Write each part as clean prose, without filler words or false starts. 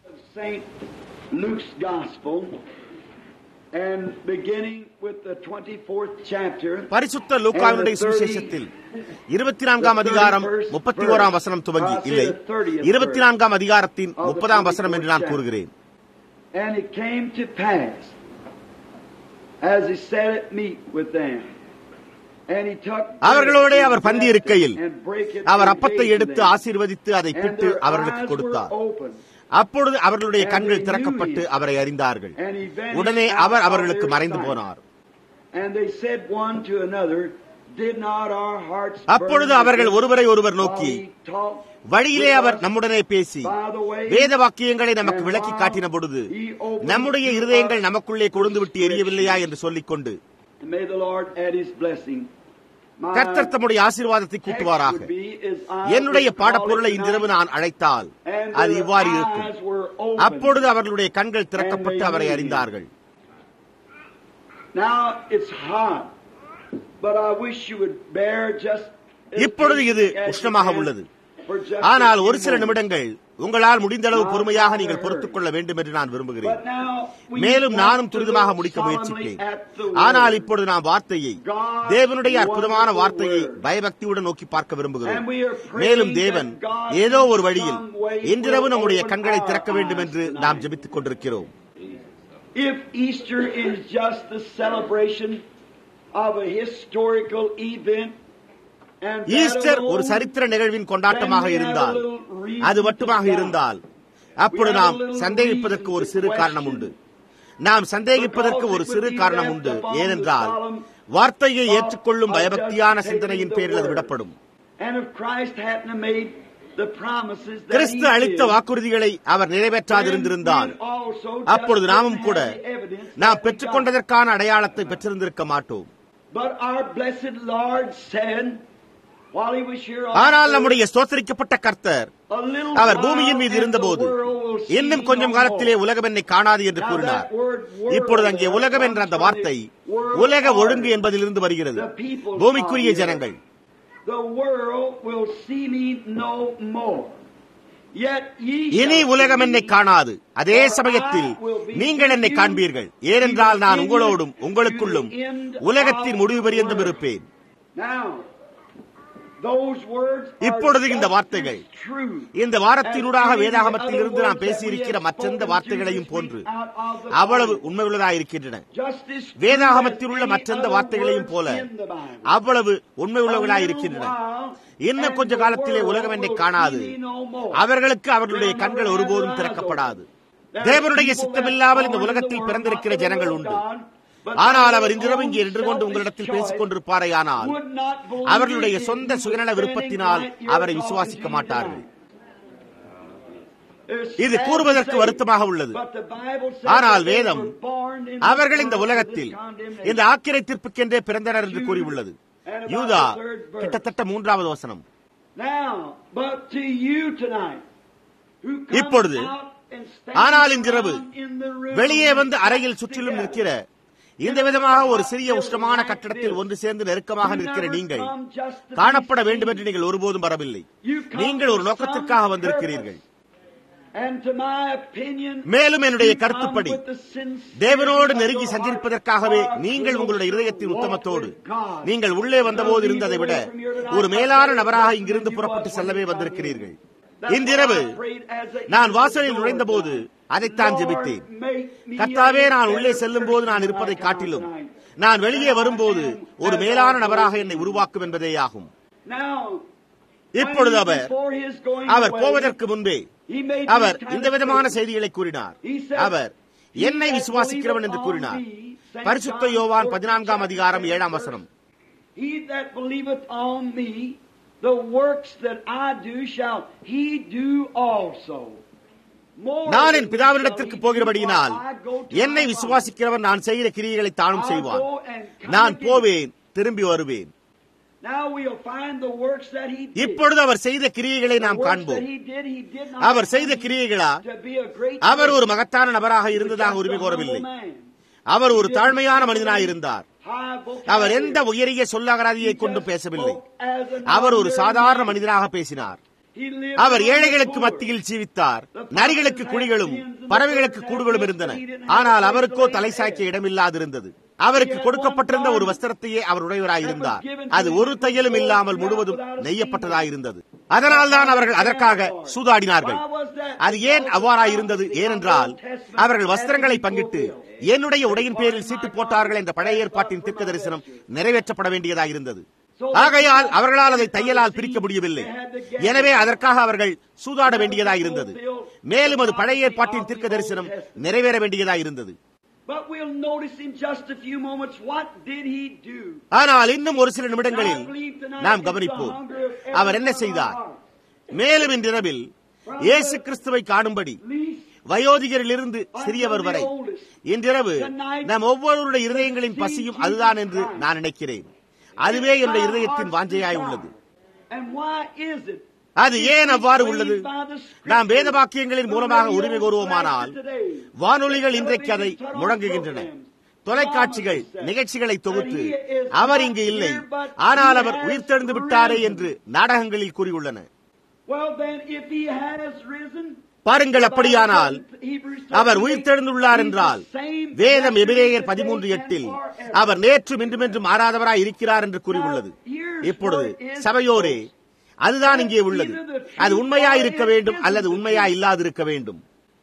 Saint Luke's Gospel, and beginning with the 24th chapter. பரிசுத்த லூக்காவினுடைய சுவிசேஷத்தில் 24ஆம் அதிகாரம் 31ஆம் வசனம் துவங்கி இல்லை 24ஆம் அதிகாரத்தின் 30ஆம் வசனம் என்று நான் கூறுகிறேன். And it came to pass as he sat at meat with them. அவர்களோடே அவர் பந்தி இருக்கையில் அவர் அப்பத்தை எடுத்து ஆசீர்வதித்து அதை பிட்டு அவர்களுக்கு கொடுத்தார். அப்பொழுது அவர்களுடைய கண்கள் திறக்கப்பட்டு அவரை அறிந்தார்கள். உடனே அவர் அவர்களுக்கு மறைந்து போனார். அப்பொழுது அவர்கள் ஒருவரை ஒருவர் நோக்கி, வழியிலே அவர் நம்முடனே பேசி வேத வாக்கியங்களை நமக்கு விளக்கி காட்டின பொழுது நம்முடைய இருதயங்கள் நமக்குள்ளே கொழுந்து விட்டு எரியவில்லையா என்று சொல்லிக்கொண்டு கர்த்தர் தம்முடைய ஆசீர்வாதத்தை கூட்டுவாராக. என்னுடைய பாடப்பொருளை இன்றிரவு நான் அழைத்தால் அது இவ்வாறு இருக்கும். அப்பொழுது அவர்களுடைய கண்கள் திறக்கப்பட்டு அவரை அறிந்தார்கள். இப்பொழுது இது உஷ்ணமாக உள்ளது. ஆனால் ஒரு சில நிமிடங்கள் உங்களால் முடிந்தளவு பொறுமையாக நீங்கள் பொறுத்துக் கொள்ள வேண்டும் என்று நான் விரும்புகிறேன். மேலும் நானும் துரிதமாக முடிக்க முயற்சிப்பேன். ஆனால் இப்பொழுது நான் வார்த்தையை, தேவனுடைய அற்புதமான வார்த்தையை பயபக்தியுடன் நோக்கி பார்க்க விரும்புகிறேன். மேலும் தேவன் ஏதோ ஒரு வழியில் இன்றிரவு நம்முடைய கண்களை திறக்க வேண்டும் என்று நாம் ஜெபித்துக் கொண்டிருக்கிறோம். If Easter is just the celebration of a historical event, Easter ஒரு சரித்திர நிகழ்வின் கொண்டாட்டமாக இருந்தால், அது மட்டுமாக இருந்தால், அப்பொழுது நாம் சந்தேகிப்பதற்கு ஒரு சிறு காரணம் உண்டு. நாம் சந்தேகிப்பதற்கு ஒரு சிறு காரணம் உண்டு. ஏனென்றால் வார்த்தையை ஏற்றுக்கொள்ளும் பயபக்தியான சிந்தனையின் பேரில் அது விடப்படும். கிறிஸ்து அளித்த வாக்குறுதிகளை அவர் நிறைவேற்றாதிருந்திருந்தால் அப்பொழுது நாமும் கூட நாம் பெற்றுக்கொண்டதற்கான அடையாளத்தை பெற்றிருந்திருக்க மாட்டோம். ஆனால் நம்முடைய ஸ்தோத்திரிக்கப்பட்ட கர்த்தர் அவர் பூமியின் மீது இருந்தபோது இன்னும் கொஞ்சம் காலத்திலே உலகம் என்னை காணாது என்று கூறினார். இப்பொழுது அங்கே உலகம் என்ற அந்த வார்த்தை உலக ஒழுங்கு என்பதிலிருந்து வருகிறது. பூமிக்குரிய ஜனங்கள் இனி உலகம் என்னை காணாது, அதே சமயத்தில் நீங்கள் என்னை காண்பீர்கள். ஏனென்றால் நான் உங்களோடும் உங்களுக்குள்ளும் உலகத்தின் முடிவு பரியந்தம் இருப்பேன். இப்பொழுது இந்த வார்த்தைகள் இந்த வாரத்தினூடாக வேதாகமத்தில் இருந்து நாம் பேசியிருக்கிற மற்றெந்த வார்த்தைகளையும் போன்று அவ்வளவு உண்மையுள்ளதாயிருக்கின்றன. வேதாகமத்தில் உள்ள மற்றெந்த வார்த்தைகளையும் போல அவ்வளவு உண்மையுள்ளவர்களாயிருக்கின்றன. இன்னும் கொஞ்ச காலத்திலே உலகம் என்னை காணாது, அவர்களுக்கு அவர்களுடைய கண்கள் ஒருபோதும் திறக்கப்படாது. தேவனுடைய சித்தமில்லாமல் இந்த உலகத்தில் பிறந்திருக்கிற ஜனங்கள் உண்டு. ஆனால் அவர் இன்றிரவு இங்கே நின்று கொண்டு உங்களிடத்தில் பேசிக் கொண்டிருப்பாரே, ஆனால் அவர்களுடைய சொந்த சுயநல விருப்பத்தினால் அவரை விசுவாசிக்க மாட்டார்கள். இது கூறுவதற்கு வருத்தமாக உள்ளது. ஆனால் வேதம் அவர்கள் இந்த உலகத்தில் இந்த ஆக்கிரை தீர்ப்புக்கென்றே பிறந்தனர் என்று கூறியுள்ளது. யூதா கிட்டத்தட்ட 3வது வசனம். இப்பொழுது ஆனால் இன்றிரவு வெளியே வந்து அறையில் சுற்றிலும் நிற்கிற இந்த விதமாக ஒரு சிறிய உஷ்ணமான கட்டடத்தில் ஒன்று சேர்ந்து நெருக்கமாக நிற்கிற நீங்கள் காணப்பட வேண்டும் என்று நீங்கள் ஒருபோதும் வரவில்லை. நீங்கள் ஒரு நோக்கத்திற்காக வந்திருக்கிறீர்கள். மேலும் என்னுடைய கருத்துப்படி தேவனோடு நெருங்கி சஞ்சரிப்பதற்காகவே நீங்கள் உங்களுடைய இருதயத்தின் உத்தமத்தோடு நீங்கள் உள்ளே வந்தபோது இருந்ததை விட ஒரு மேலான நபராக இங்கிருந்து புறப்பட்டு செல்லவே வந்திருக்கிறீர்கள். இன்றிரவு நான் வாசலில் நுழைந்த போது அதைத்தான் ஜெபித்தேன். கர்த்தாவே, நான் உள்ளே செல்லும் போது நான் இருப்பதை காட்டிலும் நான் வெளியே வரும்போது ஒரு மேலான நபராக என்னை உருவாக்கும் என்பதேயாகும். இப்பொழுது அவர் போவதற்கு முன்பே அவர் இந்த விதமான செய்திகளை கூறினார். அவர் என்னை விசுவாசிக்கிறவன் என்று கூறினார். பரிசுத்த யோவான் 14ஆம் அதிகாரம் 7ஆம் வசனம். The works that I do shall he do also. நான் என் பிதாவினிடத்திற்கு போகிறபடியினால் என்னை விசுவாசிக்கிறவன் நான் செய்கிற கிரியைகளை தானும் செய்வான். நான் போவேன், திரும்பி வருவேன். இப்பொழுது அவர் செய்த கிரியைகளை நாம் காண்போம். அவர் செய்த கிரியைகளா? அவர் ஒரு மகத்தான நபராக இருந்ததாக உரிமை கோரவில்லை. அவர் ஒரு தாழ்மையான மனிதனாக இருந்தார். அவர் எந்த உயரிய சொல்லகராதியை கொண்டு பேசவில்லை. அவர் ஒரு சாதாரண மனிதனாக பேசினார். அவர் ஏழைகளுக்கு மத்தியில் ஜீவித்தார். நரிகளுக்கு குழிகளும் பறவைகளுக்கு கூடுகளும் இருந்தன. ஆனால் அவருக்கோ தலை சாய்க்க இடமில்லாதிருந்தது. அவருக்கு கொடுக்கப்பட்டிருந்த ஒரு வஸ்திரத்தையே அவர் உடையவராயிருந்தார். அது ஒரு தையலும் இல்லாமல் முழுவதும் நெய்யப்பட்டதாயிருந்தது. அதனால்தான் அவர்கள் அதற்காக சூதாடினார்கள். அது ஏன் அவ்வாறாயிருந்தது? ஏனென்றால் அவர்கள் வஸ்திரங்களை பங்கிட்டு என்னுடைய உடையின் பேரில் சீட்டு போட்டார்கள் என்ற பழைய ஏற்பாட்டின் தீர்க்க தரிசனம் நிறைவேற்றப்பட வேண்டியதாயிருந்தது. ஆகையால் அவர்களால் அதை தையலால் பிரிக்க முடியவில்லை. எனவே அதற்காக அவர்கள் சூதாட வேண்டியதாயிருந்தது. மேலும் அது பழைய ஏற்பாட்டின் தீர்க்க தரிசனம் நிறைவேற வேண்டியதாயிருந்தது. ஆனால் இன்னும் ஒரு சில நிமிடங்களில் நாம் கவனிப்போம் அவர் என்ன செய்தார். மேலும் இன்றிரவில் இயேசு கிறிஸ்துவை காணும்படி வயோதிகரிலிருந்து சிறியவர் வரை இன்றிரவு நம் ஒவ்வொருவருடைய இருதயங்களின் பசியும் அதுதான் என்று நான் நினைக்கிறேன். அதுவே என்னுடைய இருதயத்தின் வாஞ்சையாய் உள்ளது. அது ஏன் அவ்வாறு உள்ளது? நாம் வேத வாக்கியங்களின் மூலமாக உரிமை கோருவோமானால் வானொலிகள் இன்றைக்கு அதை முழங்குகின்றன. தொலைக்காட்சிகள் நிகழ்ச்சிகளை தொகுத்து அவர் இங்கு இல்லை, ஆனால் அவர் உயிர்த்தெழுந்து விட்டாரே என்று நாடகங்களில் கூறியுள்ளன. பாருங்கள், அப்படியானால் அவர் உயிர்த்தெழுந்துள்ளார் என்றால் வேதம் எபிரேயர் 13:8 அவர் நேற்றும் இன்றுமென்றும் மாறாதவராய் இருக்கிறார் என்று கூறியுள்ளது. இப்பொழுது சபையோரே, அதுதான் இங்கே உள்ளது. அது உண்மையா இருக்க வேண்டும் அல்லது உண்மையா இல்லாதிருக்க வேண்டும்.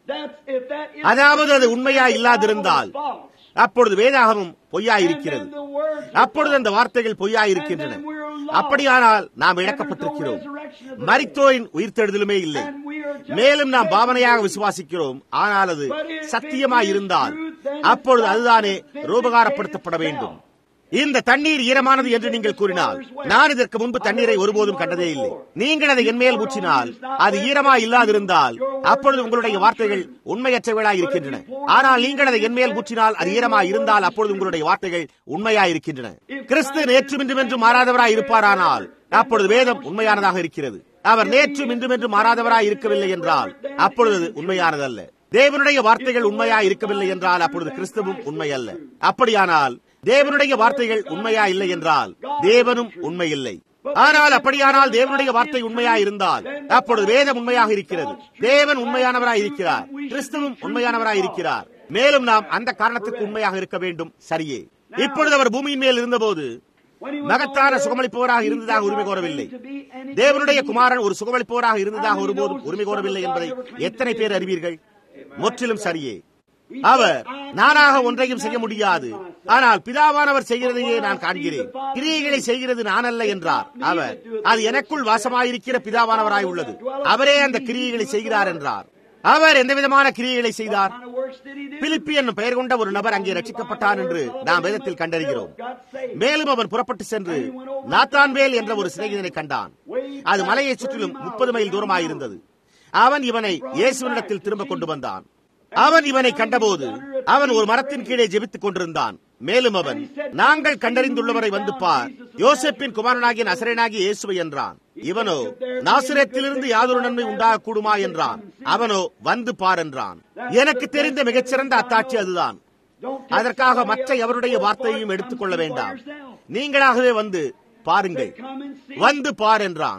அதாவது அது உண்மையா இல்லாதிருந்தால் அப்பொழுது வேதாகமும் பொய்யாயிருக்கிறது. அப்பொழுது அந்த வார்த்தைகள் பொய்யாயிருக்கின்றன. அப்படியானால் நாம் இழக்கப்பட்டிருக்கிறோம். மரித்தோரின் உயிர்த்தெழுதலுமே இல்லை. மேலும் நாம் பாவனையாக விசுவாசிக்கிறோம். ஆனால் அது சத்தியமாயிருந்தால் அப்பொழுது அதுதானே ரூபகாரப்படுத்தப்பட வேண்டும். இந்த தண்ணீர் ஈரமானது என்று நீங்கள் கூறினால், நான் இதற்கு முன்பு தண்ணீரை ஒருபோதும் கண்டதே இல்லை. நீங்கள் அதை என்மேல் ஊற்றினால் அது ஈரமாய் இல்லாதிருந்தால் அப்பொழுது உங்களுடைய வார்த்தைகள் உண்மையற்றவைகளாய் இருக்கின்றன. ஆனால் நீங்கள் அதை என்மேல் ஊற்றினால் அது ஈரமாய் இருந்தால் அப்பொழுது உங்களுடைய வார்த்தைகள் உண்மையாய் இருக்கின்றன. கிறிஸ்து நேற்றும் இன்றுமென்றும் மாறாதவராய் இருப்பாரானால் அப்பொழுது வேதம் உண்மையானதாக இருக்கிறது. அவர் நேற்றும் இன்றுமென்றும் மாறாதவராய் இருக்கவில்லை என்றால் அப்பொழுது உண்மையானதல்ல. தேவனுடைய வார்த்தைகள் உண்மையாய் இருக்கவில்லை என்றால் அப்பொழுது கிறிஸ்துவும் உண்மை அல்ல. அப்படியானால் தேவனுடைய வார்த்தைகள் உண்மையா இல்லை என்றால் தேவனும் உண்மை இல்லை. ஆனால் அப்படியானால் தேவனுடைய வார்த்தை உண்மையா இருந்தால் அப்பொழுது வேதம் உண்மையாக இருக்கிறது. தேவன் உண்மையானவராய் இருக்கிறார். கிறிஸ்துவும் உண்மையானவராய் இருக்கிறார். மேலும் நாம் அந்த காரணத்துக்கு உண்மையாக இருக்க வேண்டும். சரியே. இப்பொழுது அவர் பூமியின் மேல் இருந்தபோது மகத்தான சுகமளிப்பவராக இருந்ததாக உரிமை கோரவில்லை. தேவனுடைய குமாரன் ஒரு சுகமளிப்பவராக இருந்ததாக ஒருபோதும் உரிமை கோரவில்லை என்பதை எத்தனை பேர் அறிவீர்கள்? முற்றிலும் சரியே. அவர் நானாக ஒன்றையும் செய்ய முடியாது, ஆனால் பிதாவானவர் செய்கிறதையே நான் காண்கிறேன். கிரியைகளை செய்கிறது நான் அல்ல என்றார் அவர். அது எனக்குள் வாசமாயிருக்கிற பிதாவானவராய் உள்ளது. அவரே அந்த கிரியைகளை செய்கிறார் என்றார். அவர் எந்த விதமான கிரியைகளை செய்தார்? பிலிப்பி என்னும் பெயர் கொண்ட ஒரு நபர் அங்கே ரட்சிக்கப்பட்டார் என்று நாம் வேதத்தில் கண்டறிகிறோம். மேலும் அவன் புறப்பட்டு சென்று நாத்தான்வேல் என்ற ஒரு சிநேகிதனை கண்டான். அது மலையை சுற்றிலும் 30 மைல் தூரமாயிருந்தது. அவன் இவனை இயேசுவினிடத்தில் திரும்ப கொண்டு வந்தான். அவன் இவனை கண்டபோது அவன் ஒரு மரத்தின் கீழே ஜெபித்துக் கொண்டிருந்தான். மேலும் அவன், நாங்கள் கண்டறிந்துள்ளவரை வந்து பார், யோசேப்பின் குமாரனாகிய நசரேயனாகிய இயேசுவை என்றான். இவனோ, நாசரேத்திலிருந்து யாதொரு நன்மை உண்டாக கூடுமா என்றான். அவனோ, வந்து பார் என்றான். எனக்கு தெரிந்த மிகச்சிறந்த அத்தாட்சி அதுதான். அதற்காக மற்ற எவருடைய வார்த்தையையும் எடுத்துக் கொள்ள வேண்டாம். நீங்களாகவே வந்து பாருங்கள், வந்து பார் என்றான்.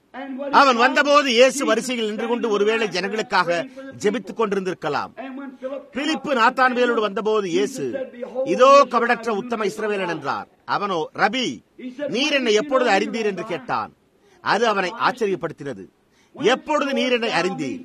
அவன் வந்தபோது இயேசு வரிசையில் நின்று கொண்டு ஒருவேளை ஜனங்களுக்காக ஜெபித்துக் கொண்டிருந்திருக்கலாம். பிலிப்பு நாத்தான்வேலோடு வந்தபோது இயேசு, இதோ கபடற்ற உத்தம இஸ்ரவேலன் என்றார். அவனோ, ரபி, நீர் என்னை எப்பொழுது அறிந்தீர் என்று கேட்டான். அது அவனை ஆச்சரியப்படுத்தினது. எப்பொழுது நீர் என்னை அறிந்தீர்?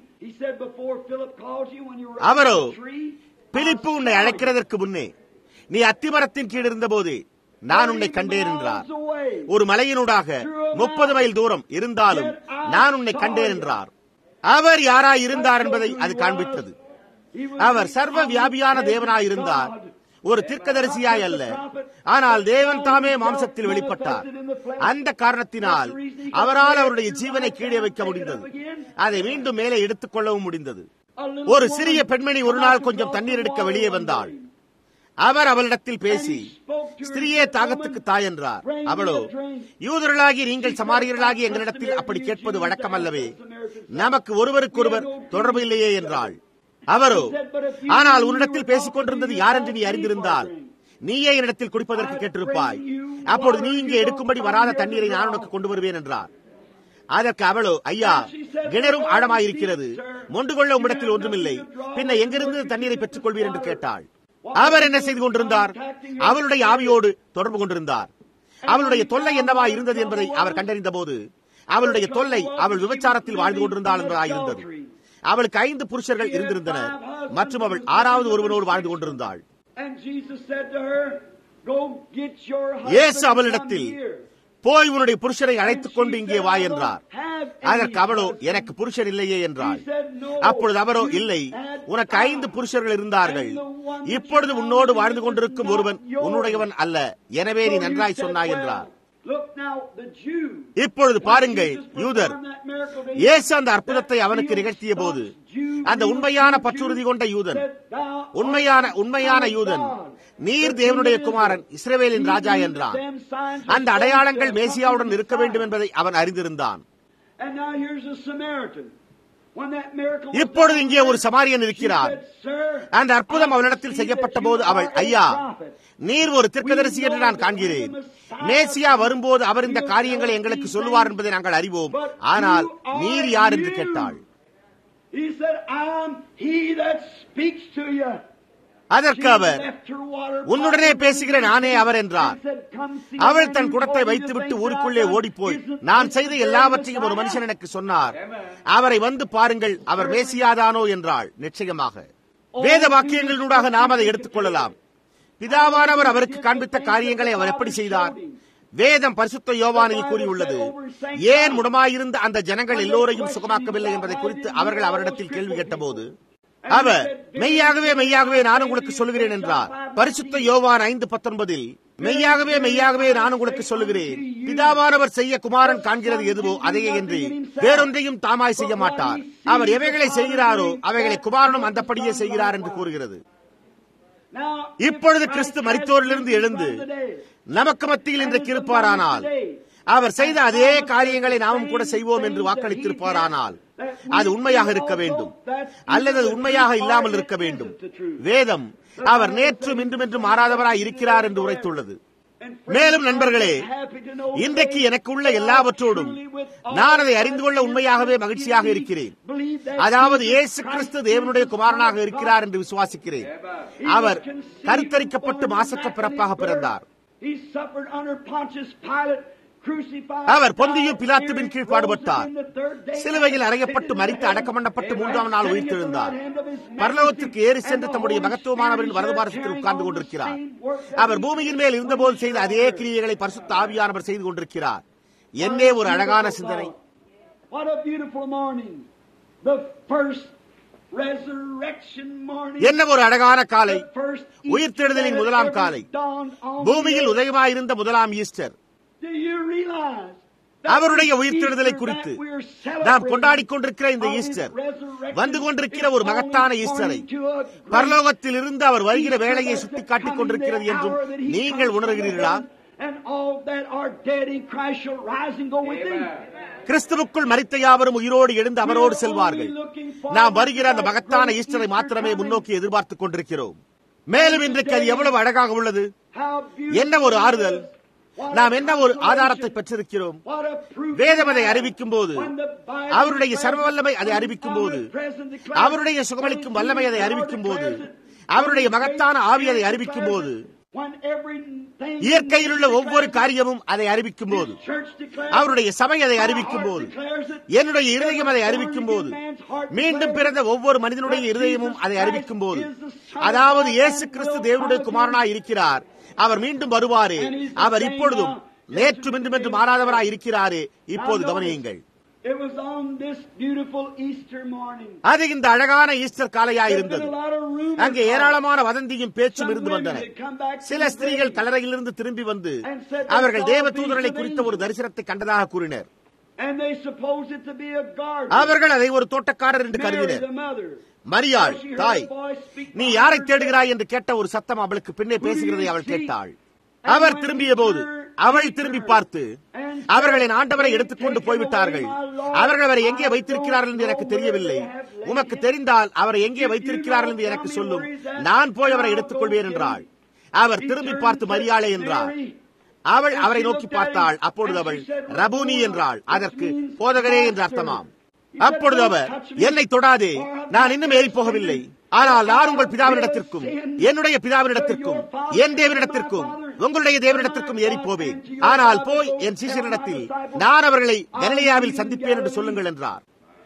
அவரோ, பிலிப்பு உன்னை அழைக்கிறதற்கு முன்னே நீ அத்திமரத்தின் கீழ் இருந்த போதே நான் உன்னை கண்டேன் என்றார். ஒரு மலையினூடாக 30 மைல் தூரம் இருந்தாலும் நான் உன்னை கண்டேன் என்றார். அவர் யாராய் இருந்தார் என்பதை அது காண்பித்தது. அவர் சர்வ வியாபியான தேவனாய் இருந்தார். ஒரு தீர்க்கதரிசியாய் அல்ல, ஆனால் தேவன் தாமே மாம்சத்தில் வெளிப்பட்டார். அந்த காரணத்தினால் அவரால் அவருடைய ஜீவனை கீழே வைக்க முடிந்தது. அதை மீண்டும் மேலே எடுத்துக் கொள்ளவும் முடிந்தது. ஒரு சிறிய பெண்மணி ஒரு நாள் கொஞ்சம் தண்ணீர் எடுக்க வெளியே வந்தாள். அவர் அவளிடத்தில் பேசி, ஸ்திரியே தாகத்துக்கு தாய் என்றார். அவளோ, யூதர்களாகி நீங்கள் சமாரியர்களாகி எங்களிடத்தில் அப்படி கேட்பது வழக்கம் அல்லவே, நமக்கு ஒருவருக்கொருவர் தொடர்பு இல்லையே என்றாள். அவரோ, ஆனால் உன்னிடத்தில் பேசிக் கொண்டிருந்தது யார் என்று நீ அறிந்திருந்தால் நீயே என்னிடத்தில் குடிப்பதற்கு கேட்டிருப்பாய். அப்பொழுது நீ இங்கே எடுக்கும்படி வராத தண்ணீரை நான் உனக்கு கொண்டு வருவேன் என்றார். அதற்கு அவளோ, ஐயா, கிணறும் ஆழமாயிருக்கிறது, மொண்டு கொள்ள உம்மிடத்தில் ஒன்றுமில்லை, பின்ன எங்கிருந்து தண்ணீரை பெற்றுக் கொள்வீர் என்று கேட்டாள். அவர் என்ன செய்து கொண்டிருந்தார்? அவளுடைய ஆவியோடு தொடர்பு கொண்டிருந்தார். அவளுடைய தொல்லை என்னவா இருந்தது என்பதை அவர் கண்டறிந்த போது, அவளுடைய தொல்லை அவள் விபச்சாரத்தில் வாழ்ந்து கொண்டிருந்தாள் என்பதாயிருந்தது. அவளுக்கு 5 புருஷர்கள் இருந்திருந்தனர் மற்றும் அவள் 6வது ஒருவனோடு வாழ்ந்து கொண்டிருந்தாள். இயேசு அவளிடத்தில், போய் உன்னுடைய புருஷனை அழைத்துக் கொண்டு இங்கே வா என்றார். அதற்கு அவளோ, எனக்கு புருஷன் இல்லையே என்றாள். அப்பொழுது அவரோ, இல்லை, உனக்கு 5 புருஷர்கள் இருந்தார்கள், இப்பொழுது உன்னோடு வாழ்ந்து கொண்டிருக்கும் ஒருவன் உன்னுடையவன் அல்ல, எனவே நீ நன்றாய் சொன்னாய் என்றார். இப்பொழுது பாருங்கள், யூதர் இயேசு அந்த அற்புதத்தை அவனுக்கு நிகழ்த்திய போது, அந்த உண்மையான பற்றுறுதி கொண்ட யூதன், உண்மையான யூதன், நீர் தேவனுடைய குமாரன், இஸ்ரவேலின் ராஜா என்றான். அந்த அடையாளங்கள் மேசியாவுடன் இருக்க வேண்டும் என்பதை அவன் அறிந்திருந்தான். இப்பொழுது இங்கே ஒரு சமாரியன் இருக்கிறார். அந்த அற்புதம் அவளிடத்தில் செய்யப்பட்ட போது அவள், ஐயா, நீர் ஒரு தீர்க்கதரிசி என்று நான் காண்கிறேன். மேசியா வரும்போது அவர் இந்த காரியங்களை எங்களுக்கு சொல்லுவார் என்பதை நாங்கள் அறிவோம். ஆனால் நீர் யார் என்று கேட்டாள். அதற்கு அவர், உன்னுடனே பேசுகிற நானே அவர் என்றார். அவள் தன் குடத்தை வைத்துவிட்டு ஊருக்குள்ளே ஓடிப்போய், நான் செய்த எல்லாவற்றையும் ஒரு மனுஷன் எனக்கு சொன்னார், அவரை வந்து பாருங்கள், அவர் மேசியாதானோ என்றாள். நிச்சயமாக வேத வாக்கியங்களினூடாக நாம் அதை எடுத்துக் கொள்ளலாம். பிதாவானவர் அவருக்கு காண்பித்த காரியங்களை அவர் எப்படி செய்தார்? வேதம் பரிசுத்த யோவானில் கூறியுள்ளது. ஏன் முடமாயிருந்த அந்த ஜனங்கள் எல்லோரையும் சுகமாக்கவில்லை என்பதை குறித்து அவர்கள் அவரிடத்தில் கேள்வி கேட்டபோது அவர், மெய்யாகவே மெய்யாகவே நான் உங்களுக்கு சொல்லுகிறேன் என்றார். பரிசுத்த யோவான் 5:19, மெய்யாகவே மெய்யாகவே நான் உங்களுக்கு சொல்லுகிறேன், பிதாவானவர் செய்ய குமாரன் காண்கிறது எதுவோ அதையே என்று வேறொன்றையும் தாமாய் செய்ய மாட்டார். அவர் எவைகளை செய்கிறாரோ அவைகளை குமாரனும் அந்தப்படியே செய்கிறார் என்று கூறுகிறது. இப்பொழுது கிறிஸ்து மரித்தோரிலிருந்து எழுந்து நமக்கு மத்தியில் இன்றைக்கு இருப்பாரானால், அவர் செய்த அதே காரியங்களை நாமும் கூட செய்வோம் என்று வாக்களித்திருப்பாரானால், அது உண்மையாக இருக்க வேண்டும், அல்லது அது உண்மையாக இல்லாமல் இருக்க வேண்டும். வேதம் அவர் நேற்றும் இன்றும் என்றும் மாறாதவராய் இருக்கிறார் என்று உரைத்துள்ளது. மேலும் நண்பர்களே, இன்றைக்கு எனக்கு உள்ள எல்லாவற்றோடும் நான் அதை அறிந்து கொள்ள உண்மையாகவே மகிழ்ச்சியாக இருக்கிறேன். அதாவது இயேசு கிறிஸ்து தேவனுடைய குமாரனாக இருக்கிறார் என்று விசுவாசிக்கிறேன். அவர் கருத்தரிக்கப்பட்டு மாசற்ற பிறப்பாக பிறந்தார். அவர் பொந்தியு பிலாத்துவின் கீழ் பாடுபட்டார். சிலுவையில் அறையப்பட்டு மரித்து அடக்கம் பண்ணப்பட்டு 3ஆம் நாள் உயிர்த்தெழுந்தார். பரலோகத்திற்கு ஏறி சென்று தம்முடைய மகத்துவமானவரின் வலதுபாரசத்தில் உட்கார்ந்து கொண்டிருக்கிறார். அவர் பூமியின் மேல் இருந்தபோது செய்த அதே கிரியைகளை பரிசுத்த ஆவியானவர் செய்து கொண்டிருக்கிறார். என்னே ஒரு அழகான சிந்தனை! என்ன ஒரு அழகான காலை! உயிர்த்தெழுதலின் முதலாம் காலை, பூமியில் உதயமாயிருந்த முதலாம் ஈஸ்டர். அவருடைய உயிர்த்தெழுதலை குறித்து நாம் கொண்டாடிக் கொண்டிருக்கிற இந்த ஈஸ்டர் வந்து கொண்டிருக்கிற ஒரு மகத்தான ஈஸ்டரை, பரலோகத்தில் இருந்து அவர் வருகிற வேளையை சுட்டிக்காட்டிக் கொண்டிருக்கிறது என்றும் நீங்கள் உணர்கிறீர்களா? கிறிஸ்துவுக்குள் மரித்த யாவரும் உயிரோடு எழுந்து அவரோடு செல்வார்கள். நாம் வருகிற அந்த மகத்தான ஈஸ்டரை மாத்திரமே முன்னோக்கி எதிர்பார்த்துக் கொண்டிருக்கிறோம். மேலும் இன்றைக்கு அது எவ்வளவு அழகாக உள்ளது! என்ன ஒரு ஆறுதல்! நாம் என்ன ஒரு ஆதாரத்தை பெற்றிருக்கிறோம்! வேதம் அதை அறிவிக்கும் போது, அவருடைய சர்வ வல்லமை அதை அறிவிக்கும் போது, அவருடைய சுகமளிக்கும் வல்லமை அதை அறிவிக்கும் போது, அவருடைய மகத்தான ஆவி அதை அறிவிக்கும் போது, இயற்கையில் உள்ள ஒவ்வொரு காரியமும் அதை அறிவிக்கும் போது, அவருடைய சபை அதை அறிவிக்கும் போது, என்னுடைய இருதயம் அதை அறிவிக்கும் போது, மீண்டும் பிறந்த ஒவ்வொரு மனிதனுடைய இருதயமும் அதை அறிவிக்கும் போது, அதாவது இயேசு கிறிஸ்து தேவனுடைய குமாரனாய் இருக்கிறார், அவர் மீண்டும் வருவாரே, அவர் இப்பொழுதும் நேற்றும் இன்றும் என்று மாறாதவராய் இருக்கிறாரே. இப்போது கவனியுங்கள், அது இந்த அழகான ஈஸ்டர் காலையாய் இருந்தது. அங்கே ஏராளமான வதந்தியும் பேச்சும் இருந்து வந்தன. சில ஸ்திரீகள் கல்லறையிலிருந்து திரும்பி வந்து அவர்கள் தேவ தூதர்களை குறித்த ஒரு தரிசனத்தை கண்டதாக கூறினர். அவர்கள் அதை ஒரு தோட்டக்காரர் என்று கருதினர். மரியாள் தாய், நீ யாரை தேடுகிறாய் என்று கேட்ட ஒரு சத்தம் அவளுக்கு பின்னே பேசுகிறதை அவள் கேட்டாள். அவர் திரும்பிய போது அவள் திரும்பி பார்த்து, அவர்களின் ஆண்டவரை எடுத்துக்கொண்டு போய்விட்டார்கள், அவர்கள் அவரை எங்கே வைத்திருக்கிறார்கள் என்று எனக்கு தெரியவில்லை, உமக்கு தெரிந்தால் அவரை எங்கே வைத்திருக்கிறார்கள் என்று எனக்கு சொல்லும், நான் போய் அவரை எடுத்துக் கொள்வேன் என்றாள். அவர் திரும்பி பார்த்து மரியாளே என்றார். அவள் அவரை நோக்கி பார்த்தாள். அப்பொழுது அவள் ரபூனி என்றாள். அதற்கு போதகரே என்று அர்த்தமாம். அப்பொழுது அவர், என்னை தொடாதே, நான் இன்னும் ஏறி போகவில்லை. ஆனால் நான் உங்கள் பிதாவினிடத்திற்கும் என்னுடைய பிதாவினிடத்திற்கும் என் தேவனிடத்திற்கும் உங்களுடைய தேவனிடத்திற்கும் ஏறி போவேன். ஆனால் போய் என் சீஷரிடத்தில் நான் அவர்களை கலிலேயாவில் சந்திப்பேன் என்று சொல்லுங்கள் என்றார்.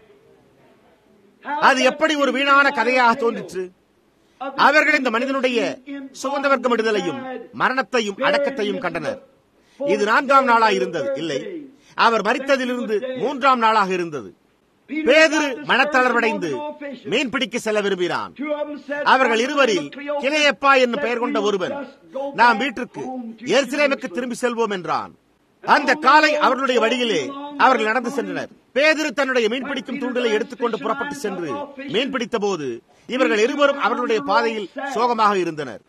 அது எப்படி ஒரு வீணான கதையாக தோன்றிற்று? அவர்கள் இந்த மனிதனுடைய சுகந்த வர்க்கம் விடுதலையும் மரணத்தையும் அடக்கத்தையும் கண்டனர். இது 4ஆம் நாளாக இருந்தது. இல்லை, அவர் மரித்ததிலிருந்து 3ஆம் நாளாக இருந்தது. பேதுரு மனத்தளர்வடைந்து மீன் பிடிக்க செல்ல விரும்பினான். அவர்கள் இருவரில் கிளையப்பா என்னும் பெயர் கொண்ட ஒருவன், நாம் வீட்டிற்கு எருசலேமுக்கு திரும்பி செல்வோம் என்றான். அந்த காலை அவர்களுடைய வழியிலே அவர்கள் நடந்து சென்றனர். பேதுரு தன்னுடைய மீன்பிடிக்கும் தூண்டலை எடுத்துக்கொண்டு புறப்பட்டு சென்று மீன் பிடித்த போது இவர்கள் இருவரும் அவர்களுடைய பாதையில் சோகமாக இருந்தனர்.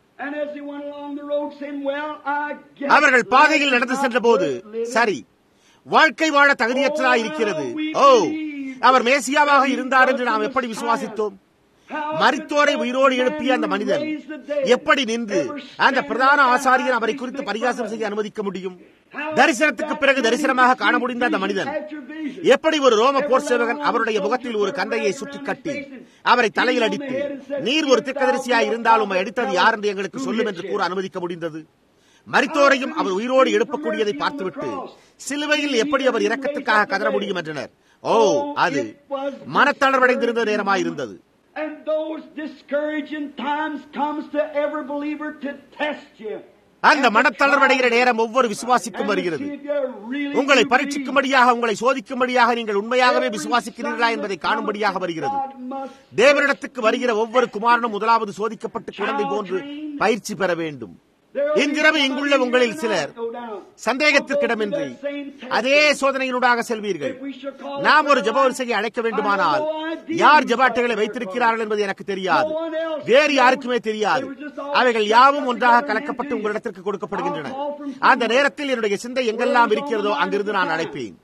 அவர்கள் பாதையில் நடந்து சென்ற போது, சரி, வாழ்க்கை வாழ தகுதியற்றதாக இருக்கிறது. ஓ, அவர் மேசியாவாக இருந்தார் என்று நாம் எப்படி விசுவாசித்தோம்? மரித்தோரை உயிரோடு எழுப்பிய அந்த மனிதன் எப்படி நின்று அந்த பிரதான ஆசாரியர் அவரை குறித்து பரிகாசம் செய்ய அனுமதிக்க முடியும்? தரிசனத்துக்கு பிறகு தரிசனமாக காண முடிந்த அந்த மனிதன் எப்படி ஒரு ரோம போர் சேவகன் அவருடைய முகத்தில் ஒரு கந்தையை சுற்றி கட்டி அவரை தலையில் அடித்து, நீர் ஒரு தீர்க்கதரிசியாய் இருந்தால் உம்மை அடித்தது யார் என்று எங்களுக்கு சொல்லும் என்று கூற அனுமதிக்க முடிந்தது? மரித்தோரையும் அவர் உயிரோடு எழுப்பக்கூடியதை பார்த்துவிட்டு சிலுவையில் எப்படி அவர் இரக்கத்துக்காக கதற முடியும் என்றனர். ஓ, அது மனத்தளர்வடைந்திருந்த நேரமாயிருந்தது. And those discouraging times comes to every believer to test you. அந்த மனத்தளர்வடைகிற நேரம் ஒவ்வொரு விசுவாசிக்கும் வருகிறது. உங்களை பரீட்சிக்கும்படியாக, உங்களை சோதிக்கும்படியாக நீங்கள் உண்மையாகவே விசுவாசிக்கிறீர்களா என்பதை காணும்படியாக வருகிறது. தேவனிடத்துக்கு வருகிற ஒவ்வொரு குமாரனும் முதலாவது சோதிக்கப்பட்டு குழந்தை போன்று பயிற்சி பெற வேண்டும். இன்றிரவு இங்குள்ள உங்களில் சிலர் சந்தேகத்திற்கிடமின்றி அதே சோதனையினூடாக செல்வீர்கள். நாம் ஒரு ஜெப வரிசையை அழைக்க வேண்டுமானால் யார் ஜெபாட்டைகளை வைத்திருக்கிறார்கள் என்பது எனக்கு தெரியாது, வேறு யாருக்குமே தெரியாது. அவைகள் யாவும் ஒன்றாக கலக்கப்பட்டு உங்களிடத்திற்கு கொடுக்கப்படுகின்றன. அந்த நேரத்தில் என்னுடைய சிந்தை எங்கெல்லாம் இருக்கிறதோ அங்கிருந்து நான் அழைப்பேன்.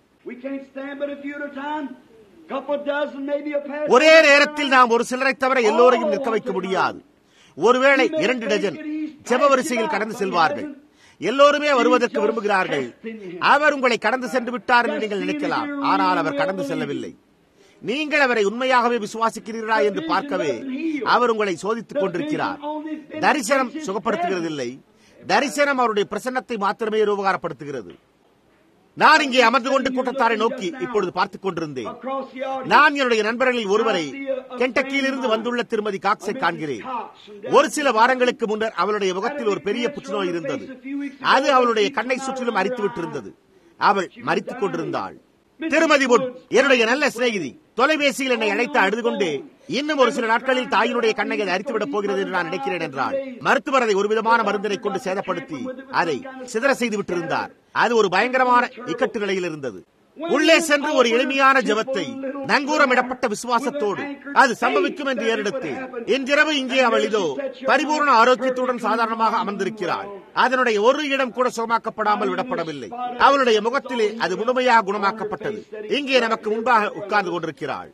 ஒரே நேரத்தில் நாம் ஒரு சிலரை தவிர எல்லோரையும் நிற்க வைக்க முடியாது. ஒருவேளை 2 டஜன் ஜெப வரிசையில் கடந்து செல்வார்கள். எல்லோருமே வருவதற்கு விரும்புகிறார்கள். அவர் உங்களை கடந்து சென்று விட்டார் என்று நீங்கள் நினைக்கலாம். ஆனால் அவர் கடந்து செல்லவில்லை. நீங்கள் அவரை உண்மையாகவே விசுவாசிக்கிறீர்களா என்று பார்க்கவே அவர் உங்களை சோதித்துக் கொண்டிருக்கிறார். தரிசனம் சுகப்படுத்துகிறதில்லை. தரிசனம் அவருடைய பிரசன்னத்தை மாத்திரமே உபகாரப்படுத்துகிறது. நான் இங்கே அமர்ந்து கொண்டு கூட்டத்தாரை நோக்கி இப்பொழுது பார்த்துக் கொண்டிருந்தேன். நான் என்னுடைய நண்பர்களில் ஒருவரை கென்டக்கியிலிருந்து வந்துள்ள திருமதி காக்ஸை காண்கிறேன். ஒரு சில வாரங்களுக்கு முன்னர் அவளுடைய முகத்தில் ஒரு பெரிய புற்றுநோய் இருந்தது. அது அவளுடைய கண்ணை சுற்றிலும் அரித்து விட்டிருந்தது. அவள் மரித்துக் கொண்டிருந்தாள். திருமதி புட் என்னுடைய நல்ல சிநேகிதி தொலைபேசியில் என்னை அழைத்து அழுது கொண்டே, இன்னும் ஒரு சில நாட்களில் தாயினுடைய கண்ணை அதை அரித்துவிடப் போகிறது என்று நான் நினைக்கிறேன் என்றாள். மருத்துவர் அதை ஒரு விதமான மருந்தினை கொண்டு சேதப்படுத்தி அதை சிதற செய்து விட்டிருந்தார். அது ஒரு பயங்கரமான இக்கட்டு நிலையில் இருந்தது. உள்ளே சென்று ஒரு எளிமையான ஜெபத்தை நங்கூரமிடப்பட்ட விசுவாசத்தோடு அது சம்பவிக்கும் என்று ஏறெடுத்து இன்றிரவு இங்கே அவள் இதோ பரிபூர்ண ஆரோக்கியத்துடன் சாதாரணமாக அமர்ந்திருக்கிறாள். அதனுடைய ஒரு இடம் கூட சுகமாக்கப்படாமல் விடப்படவில்லை. அவளுடைய முகத்திலே அது முழுமையாக குணமாக்கப்பட்டது. இங்கே நமக்கு முன்பாக உட்கார்ந்து கொண்டிருக்கிறாள்.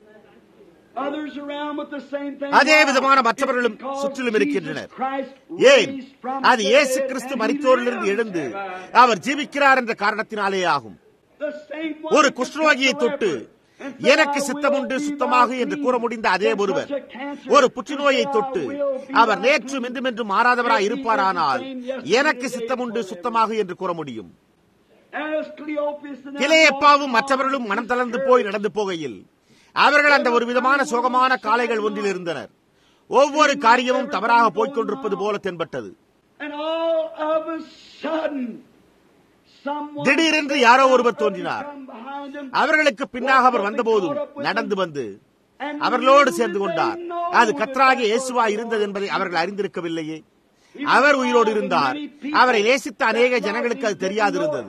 அதே விதமான மற்றவர்களும் சுற்றிலும் இருக்கின்றனர். ஏன்? அது இயேசு கிறிஸ்து மரித்தோரிலிருந்து எழுந்து அவர் ஜீவிக்கிறார் என்ற காரணத்தினாலே ஆகும். ஒரு குஷ்டரோகியை தொட்டு எனக்கு சித்தமுண்டு சுத்தமாக என்று கூற முடிந்த அதே ஒருவர் ஒரு புற்றுநோயை தொட்டு அவர் நேற்று இன்றும் என்றும் மாறாதவராய் இருப்பாரானால் எனக்கு சித்தமுண்டு சுத்தமாக என்று கூற முடியும். கிளையப்பாவும் மற்றவர்களும் மனம் தளர்ந்து போய் நடந்து போகையில் அவர்கள் அந்த ஒரு விதமான சோகமான காலைகள் ஒன்றில் இருந்தனர். ஒவ்வொரு காரியமும் தவறாக போய்கொண்டிருப்பது போல தென்பட்டது. திடீரென்று யாரோ ஒருவர் தோன்றினார். அவர்களுக்கு பின்னாக அவர் வந்தபோதும் நடந்து வந்து அவர்களோடு சேர்ந்து கொண்டார். அது கர்த்தராகிய இயேசுவா இருந்தது என்பதை அவர்கள் அறிந்திருக்கவில்லையே. அவர் உயிரோடு இருந்தார். அவரை நேசித்த அநேக ஜனங்களுக்கு அது தெரியாதிருந்தது.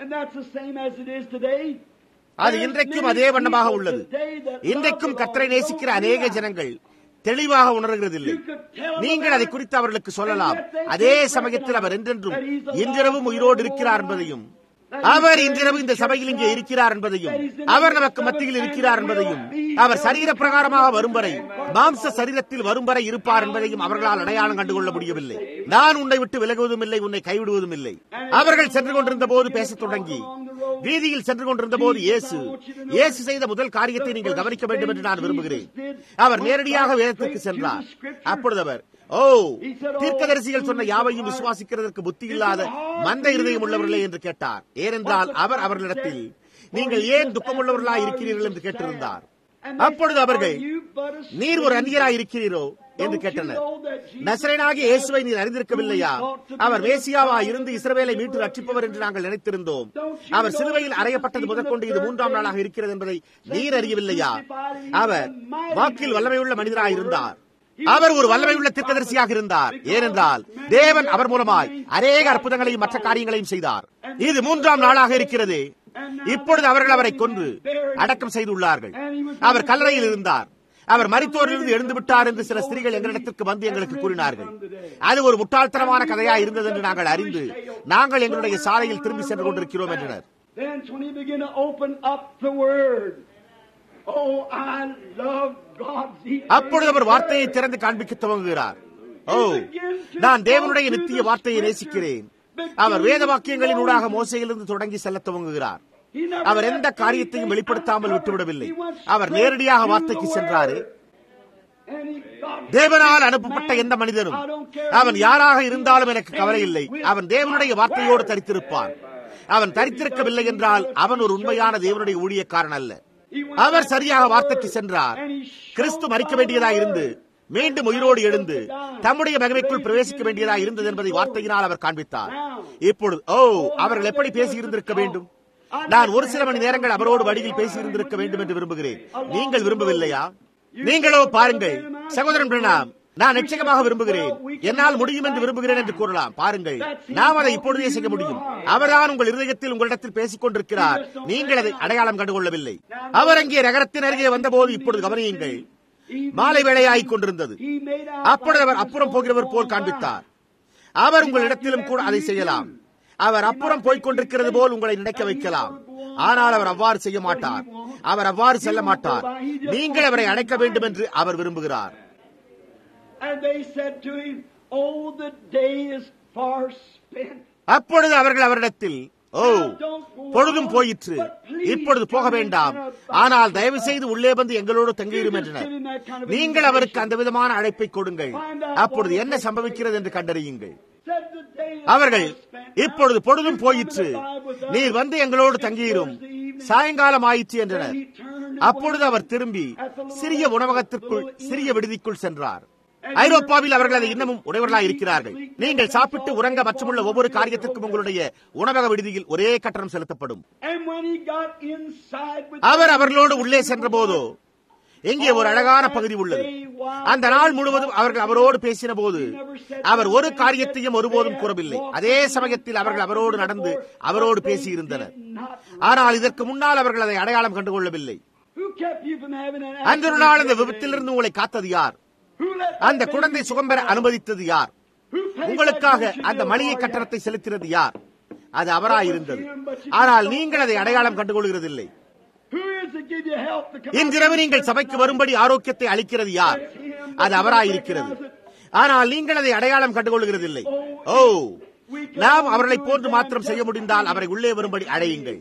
அது இன்றைக்கும் அதே வண்ணமாக உள்ளது. இன்றைக்கும் கர்த்தரை நேசிக்கிற அநேக ஜனங்கள் தெளிவாக உணர்கிறதில்லை. நீங்கள் அதை குறித்து அவர்களுக்கு சொல்லலாம். அதே சமயத்தில் அவர் என்றென்றும் இன்றிரவும் உயிரோடு இருக்கிறார் என்பதையும், அவர் இன்றிரவு இந்த சபையில் இங்கே இருக்கிறார் என்பதையும், அவர் நமக்கு மத்தியில் இருக்கிறார் என்பதையும், அவர் சரீர பிரகாரமாக வரும் வரை, மாம்ச சரீரத்தில் வரும் வரை இருப்பார் என்பதையும் அவர்களால் அடையாளம் கண்டுகொள்ள முடியவில்லை. நான் உன்னை விட்டு விலகுவதும் இல்லை, உன்னை கைவிடுவதும் இல்லை. அவர்கள் சென்று கொண்டிருந்த போது பேசத் தொடங்கி வீதியில் சென்று கொண்டிருந்த போது இயேசு செய்த முதல் காரியத்தை நீங்கள் கவனிக்க வேண்டும் என்று நான் விரும்புகிறேன். அவர் நேரடியாக வேதத்திற்கு சென்றார். அப்பொழுது அவர், தீர்க்கதரிசிகள் சொன்ன யாவையும் விசுவாசிக்கிறதற்கு புத்தி இல்லாத மந்த இருதயம் உள்ளவர்களே என்று கேட்டார். ஏனென்றால் அவர் அவர்களிடத்தில், நீங்கள் ஏன் துக்கமுள்ளவர்களாய் இருக்கிறீர்கள் என்று கேட்டிருந்தார். அப்பொழுது அவர்கள், நீர் ஒரு அந்நியராய் இருக்கிறீரோ என்று கேட்டனர். நசரேயனாகிய இயேசுவை நீர் அறிந்திருக்கவில்லையா? அவர் மேசியாவாய் இருந்து இஸ்ரவேலை மீட்டு ரட்சிப்பவர் என்று நாங்கள் நினைத்திருந்தோம். அவர் சிலுவையில் அறையப்பட்டது முதற்கொண்டு இது 3ஆம் நாளாக இருக்கிறது என்பதை நீர் அறியவில்லையா? அவர் வாக்கில் வல்லமையுள்ள மனிதராயிருந்தார். அவர் ஒரு வல்லமையுள்ள தீர்க்கதரிசியாக இருந்தார். ஏனென்றால் தேவன் அவர் மூலமாய் அநேக அற்புதங்களையும் மற்ற காரியங்களையும் செய்தார். இது 3ஆம் நாளாக இருக்கிறது. இப்பொழுது அவர்கள் அவரை கொன்று அடக்கம் செய்துள்ளார்கள். அவர் கல்லறையில் இருந்தார். அவர் மரித்தோரிலிருந்து எழுந்து விட்டார் என்று சில ஸ்திரீகள் எங்களிடத்திற்கு வந்து எங்களுக்கு கூறினார்கள். அது ஒரு முட்டாள்தனமான கதையா இருந்தது என்று நாங்கள் அறிந்து நாங்கள் எங்களுடைய சாலையில் திரும்பி சென்று கொண்டிருக்கிறோம் என்றனர். அப்பொழுது அவர் வார்த்தையை திறந்து காண்பிக்க துவங்குகிறார். நான் தேவனுடைய நித்திய வார்த்தையை நேசிக்கிறேன். அவர் வேத வாக்கியங்களின் ஊடாக மோசையிலிருந்து தொடங்கி செல்ல துவங்குகிறார். அவர் எந்த காரியத்தையும் வெளிப்படுத்தாமல் விட்டுவிடவில்லை. அவர் நேரடியாக வார்த்தைக்கு சென்றாரு. தேவனால் அனுப்பப்பட்ட எந்த மனிதனும், அவன் யாராக இருந்தாலும் எனக்கு கவலை இல்லை, அவன் தேவனுடைய வார்த்தையோடு தரித்திருப்பான். அவன் தரித்திருக்கவில்லை என்றால் அவன் ஒரு உண்மையான தேவனுடைய ஊழியக்காரன் அல்ல. அவர் சரியாக வார்த்தைக்கு சென்றார். கிறிஸ்து மரிக்க வேண்டியதாக இருந்து மீண்டும் உயிரோடு எழுந்து தம்முடைய மகிமைக்குள் பிரவேசிக்க வேண்டியதாக இருந்தது என்பதை வார்த்தையினால் அவர் காண்பித்தார். இப்பொழுது அவர்கள் எப்படி பேசியிருந்திருக்க வேண்டும்? நான் ஒரு சில மணி நேரங்கள் அவரோடு வழியில் பேசியிருந்திருக்க வேண்டும் என்று விரும்புகிறேன். நீங்கள் விரும்பவில்லையா? நீங்களோ பாருங்கள், சகோதரன் பிரணாம், நான் நிச்சயமாக விரும்புகிறேன், என்னால் முடியும் என்று விரும்புகிறேன் என்று கூறலாம். பாருங்கள், நாம் அதை இப்பொழுதே செய்ய முடியும். அவர்தான் உங்கள் இருதயத்தில் உங்களிடத்தில் பேசிக் கொண்டிருக்கிறார். நீங்கள் அதை அடையாளம் கண்டுகொள்ளவில்லை. அவர் அங்கே நகரத்தின் அருகே வந்தபோது இப்பொழுது கவனியுங்கள், மாலை வேளையாகிக் கொண்டிருந்தது. அப்பொழுது அவர் அப்புறம் போகிறவர் போல் காண்பித்தார். அவர் உங்களிடத்திலும் கூட அதை செய்யலாம். அவர் அப்புறம் போய்கொண்டிருக்கிறது போல் உங்களை நினைக்க வைக்கலாம். ஆனால் அவர் அவ்வாறு செய்ய மாட்டார். அவர் அவ்வாறு செல்ல மாட்டார். நீங்கள் அவரை அழைக்க வேண்டும் என்று அவர் விரும்புகிறார். அப்பொழுது அவர்கள் அவரிடத்தில், பொழுதும் போயிற்று, இப்பொழுது போக வேண்டாம், ஆனால் தயவு செய்து உள்ளே வந்து எங்களோடு தங்கியிரும் என்றனர். நீங்கள் அவருக்கு அந்த விதமான அழைப்பை கொடுங்கள். அப்பொழுது என்ன சம்பவிக்கிறது என்று கண்டறியுங்கள். அவர்கள், இப்பொழுது பொழுதும் போயிற்று, நீர் வந்து எங்களோடு தங்கியிரும், சாயங்காலம் ஆயிற்று என்றனர். அப்பொழுது அவர் திரும்பி சிறிய உணவகத்திற்குள், சிறிய விடுதிக்குள் சென்றார். ஐரோப்பாவில் அவர்கள் அதை இன்னமும் உடையவர்களாக இருக்கிறார்கள். நீங்கள் சாப்பிட்டு உறங்க மற்றுமுள்ள ஒவ்வொரு காரியத்திற்கும் உங்களுடைய உணவக விடுதியில் ஒரே கட்டணம் செலுத்தப்படும். அவர் அவர்களோடு உள்ளே சென்ற போதோ இங்கே ஒரு அழகான பகுதி உள்ளது. அந்த நாள் முழுவதும் அவர்கள் அவரோடு பேசின போது அவர் ஒரு காரியத்தையும் ஒருபோதும் கூறவில்லை. அதே சமயத்தில் அவர்கள் அவரோடு நடந்து அவரோடு பேசியிருந்தனர். ஆனால் இதற்கு முன்னால் அவர்கள் அதை அடையாளம் கண்டுகொள்ளவில்லை. அன்று நாள் அந்த விபத்திலிருந்து உங்களை காத்தது யார்? அந்த குழந்தை சுகம் பெற அனுமதித்தது யார்? உங்களுக்காக அந்த மளிகை கட்டணத்தை செலுத்தினது யார்? அது அவராயிருந்தது. ஆனால் நீங்கள் அதை அடையாளம் கண்டுகொள்கிறதில்லை. இன்றிரவு நீங்கள் சபைக்கு வரும்படி ஆரோக்கியத்தை அளிக்கிறது யார்? அது அவராயிருக்கிறது. ஆனால் நீங்கள் அதை அடையாளம் கண்டுகொள்கிறதில்லை. நாம் அவர்களை போன்று மாத்திரம் செய்ய முடிந்தால் அவரை உள்ளே வரும்படி அழையுங்கள்.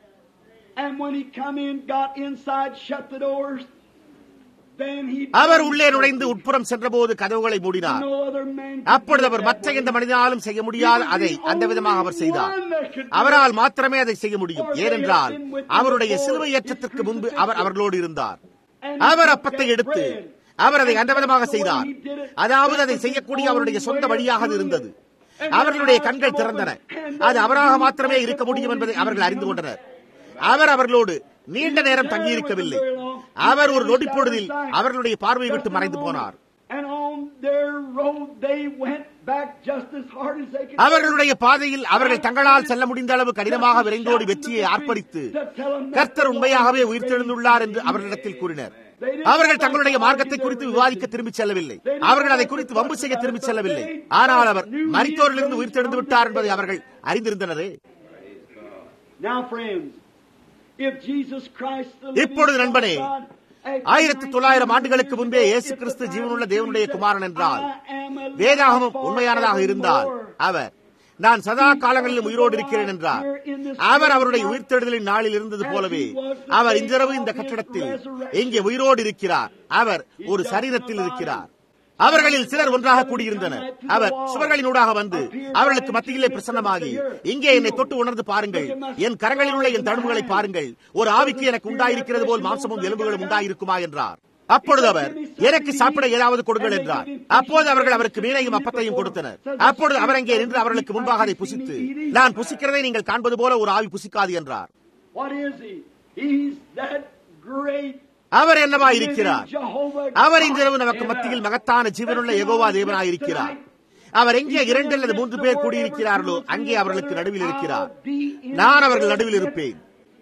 அவர் உள்ளே நுழைந்து உட்புறம் சென்றபோது கதவுகளை மூடினார். அப்பொழுது அவர் மற்ற எந்த மனிதனாலும் செய்ய முடியாத அதை அந்த விதமாக அவர் செய்தார். அவரால் மாத்திரமே அதை செய்ய முடியும். ஏனென்றால் அவருடைய சிலுவை ஏற்றத்திற்கு முன்பு அவர் அவர்களோடு இருந்தார். அவர் அப்பத்தை எடுத்து அவர் அதை அந்த விதமாக செய்தார். அதாவது அதை செய்யக்கூடிய அவருடைய சொந்த வழியாக இருந்தது. அவர்களுடைய கண்கள் திறந்தன. அது அவராக மாத்திரமே இருக்க முடியும் என்பதை அவர்கள் அறிந்து கொண்டனர். அவர் அவர்களோடு நீண்ட நேரம் தங்கியிருக்கவில்லை. அவர் ஒரு நொடி பொழுதில் அவர்களுடைய பார்வையை விட்டு மறைந்து போனார். அவர்களுடைய பாதையில் அவர்கள் தங்களால் செல்ல முடிந்த அளவு கடினமாக விரைந்தோடி வெற்றியை ஆர்ப்பரித்து கர்த்தர் உண்மையாகவே உயிர்த்தெழுந்துள்ளார் என்று அவர்களிடத்தில் கூறினர். அவர்கள் தங்களுடைய மார்க்கத்தை குறித்து விவாதிக்க திரும்பிச் செல்லவில்லை. அவர்கள் அதை குறித்து வம்பு செய்ய திரும்பிச் செல்லவில்லை. ஆனால் அவர் மரித்தோரிலிருந்து உயிர்த்தெழுந்து விட்டார் என்பதை அவர்கள் அறிந்திருந்தனரே. இப்பொழுது நண்பனே, 1900 ஆண்டுகளுக்கு முன்பே இயேசு கிறிஸ்து ஜீவனுள்ள தேவனுடைய குமாரன் என்றால், வேதாகமம் உண்மையானதாக இருந்தால் அவர் நான் சதா காலங்களிலும் உயிரோடு இருக்கிறேன் என்றார். அவர் அவருடைய உயிர்த்தெழுதலின் நாளில் இருந்தது போலவே அவர் இன்றிரவு இந்த கட்டடத்தில் இங்கே உயிரோடு இருக்கிறார். அவர் ஒரு சரீரத்தில் இருக்கிறார். அவர்களில் சிலர் ஒன்றாக கூடியிருந்தனர். அவர் சுவர்களினூடாக வந்து அவர்களுக்கு மத்தியிலே பிரசன்னமாகி, இங்கே என்னை தொட்டு உணர்ந்து பாருங்கள், என் கரங்களில் உள்ள என் தழும்புகளை பாருங்கள், ஒரு ஆவிக்கு எனக்கு உண்டாயிருக்கிறது போல் மாம்சமும் எலும்புகளும் உண்டாயிருக்குமா என்றார். அப்பொழுது அவர், எனக்கு சாப்பிட ஏதாவது கொடுங்கள் என்றார். அப்போது அவர்கள் அவருக்கு மீனையும் அப்பத்தையும் கொடுத்தனர். அப்பொழுது அவர் அங்கே நின்று அவர்களுக்கு முன்பாக அதை புசித்து, நான் புசிக்கிறதை நீங்கள் காண்பது போல ஒரு ஆவி புசிக்காது என்றார். அவர் என்னவா இருக்கிறார்? அவர் இன்றிரவு நமக்கு மத்தியில் மகத்தான ஜீவனுள்ள யெகோவா தேவனாயிருக்கிறார். அவர் எங்கே 2 அல்லது 3 பேர் கூடியிருக்கிறார்களோ அங்கே அவர்களுக்கு நடுவில் இருக்கிறார். நான் அவர்கள் நடுவில் இருப்பேன்.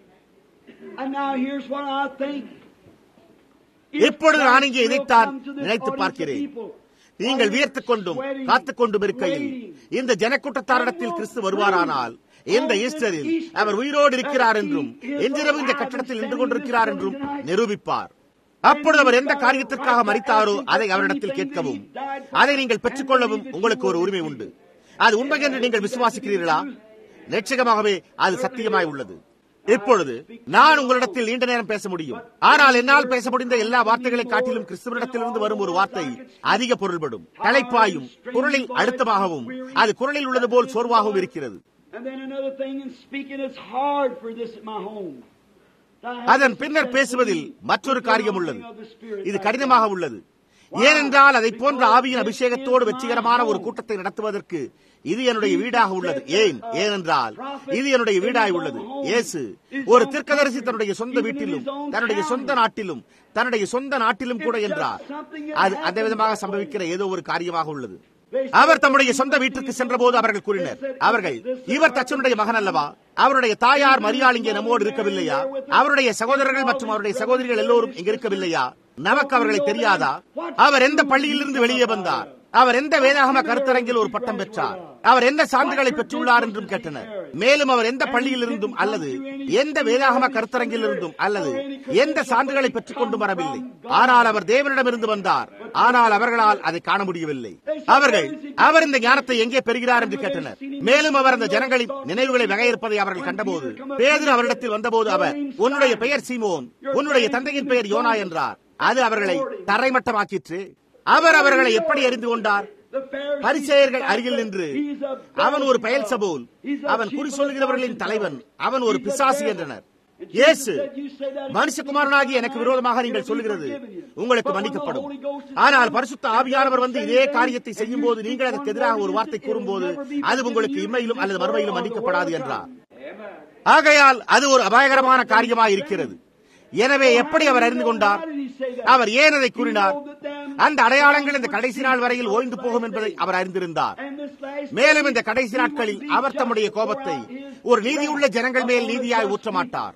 இப்பொழுது நான் இங்கே இதைத்தான் நினைத்து பார்க்கிறேன். நீங்கள் வியர்த்துக் கொண்டும் காத்துக் கொண்டும் இருக்கையில் இந்த ஜனக்கூட்டத்தாரிடத்தில் கிறிஸ்து வருவாரானால், இந்த ஈஸ்டரில் அவர் உயிரோடு இருக்கிறார் என்றும் இன்றிரவு இந்த கட்டடத்தில் நின்று கொண்டிருக்கிறார் என்றும் நிரூபிப்பார். அப்பொழுது அவர் எந்த காரியத்திற்காக மரித்தாரோ அதை அவரிடத்தில் கேட்கவும், அதை நீங்கள் பெற்றுக்கொள்ளவும் உங்களுக்கு ஒரு உரிமை உண்டு. அது உண்மை என்று நீங்கள் விசுவாசிக்கிறீர்களா? நிச்சயமாகவே அது சத்தியமாய் உள்ளது. இப்பொழுது நான் உங்களிடத்தில் நீண்ட நேரம் பேச முடியும். ஆனால் என்னால் பேச முடிந்த எல்லா வார்த்தைகளை காட்டிலும் கிறிஸ்துவனிடத்திலிருந்து வரும் ஒரு வார்த்தை அதிக பொருள்படும், தலைப்பாயும் குரலில் அழுத்தமாகவும் அது குரலில் உள்ளது போல் சோர்வாகவும் இருக்கிறது. அதன் பின்னர் பேசுவதில் மற்றொரு காரியம் உள்ளது. இது கடினமாக உள்ளது. ஏனென்றால் அதை போன்ற ஆவியின் அபிஷேகத்தோடு வெற்றிகரமான ஒரு கூட்டத்தை நடத்துவதற்கு இது என்னுடைய வீடாக உள்ளது. ஏனென்றால் இது என்னுடைய வீடாய் உள்ளது. இயேசு ஒரு தீர்க்கதரிசி தன்னுடைய சொந்த வீட்டிலும் தன்னுடைய சொந்த நாட்டிலும் கூட என்றார். அது அந்த விதமாக சம்பவிக்கிற ஏதோ ஒரு காரியமாக உள்ளது. அவர் தம்முடைய சொந்த வீட்டிற்கு சென்ற போது அவர்கள் கூறினர், இவர் தச்சனுடைய மகன் அல்லவா? அவருடைய தாயார் மரியாள் இங்கே நம்மோடு இருக்கவில்லையா? அவருடைய சகோதரர்கள் மற்றும் அவருடைய சகோதரிகள் எல்லோரும் இங்கே இருக்கவில்லையா? நமக்கு அவர்களை தெரியாதா? அவர் எந்த பள்ளியிலிருந்து வெளியே வந்தார்? அவர் எந்த வேதாகம கருத்தரங்கில் ஒரு பட்டம் பெற்றார்? அவர் எந்த சான்றுகளை பெற்றுள்ளார் என்றும் கேட்டனர். மேலும் அவர் எந்த பள்ளியில் இருந்தும் அல்லது எந்த வேதாகம கருத்தரங்கில் இருந்தும் அல்லது எந்த சான்றுகளை பெற்றுக் கொண்டு வரவில்லை. ஆனால் அவர் தேவனிடமிருந்து வந்தார். ஆனால் அவர்களால் அதை காண முடியவில்லை. அவர் இந்த ஞானத்தை எங்கே பெறுகிறார் என்று கேட்டனர். மேலும் அவர் அந்த ஜனங்களின் நினைவுகளை வகையிருப்பதை அவர்கள் கண்டபோது பேதுரு அவரிடத்தில் வந்தபோது அவர், உன்னுடைய பெயர் சீமோன், உன்னுடைய தந்தையின் பெயர் யோனா என்றார். அது அவர்களை தரைமட்டமாக்கிற்று. அவர் அவர்களை எப்படி அறிந்து கொண்டார்? பரிசேயர்கள் அருகில் நின்று, அவன் ஒரு பெயல்சபூல், அவன் குறி சொல்லுகிறவர்களின் தலைவன், அவன் ஒரு பிசாசு என்றனர். இயேசு, மனுஷகுமாரனாகி எனக்கு விரோதமாக நீங்கள் சொல்லுகிறது உங்களுக்கு மன்னிக்கப்படும். ஆனால் பரிசுத்த ஆவியானவர் வந்து இதே காரியத்தை செய்யும் போது நீங்கள் அதற்கு எதிராக ஒரு வார்த்தை கூறும்போது அது உங்களுக்கு இம்மையிலும் அல்லது மறுமையிலும் மன்னிக்கப்படாது என்றார். ஆகையால் அது ஒரு அபாயகரமான காரியமாக இருக்கிறது. எனவே எப்படி அவர் அறிந்து கொண்டார்? அவர் ஏன் அதை கூறினார்? அந்த அடையாளங்கள் இந்த கடைசி நாள் வரையில் ஓய்ந்து போகும் என்பதை அவர் அறிந்திருந்தார். மேலும் இந்த கடைசி நாட்களில் அவர் தம்முடைய கோபத்தை ஒரு நீதியுள்ள ஜனங்கள் மேல் நீதியாய் ஊற்ற மாட்டார்.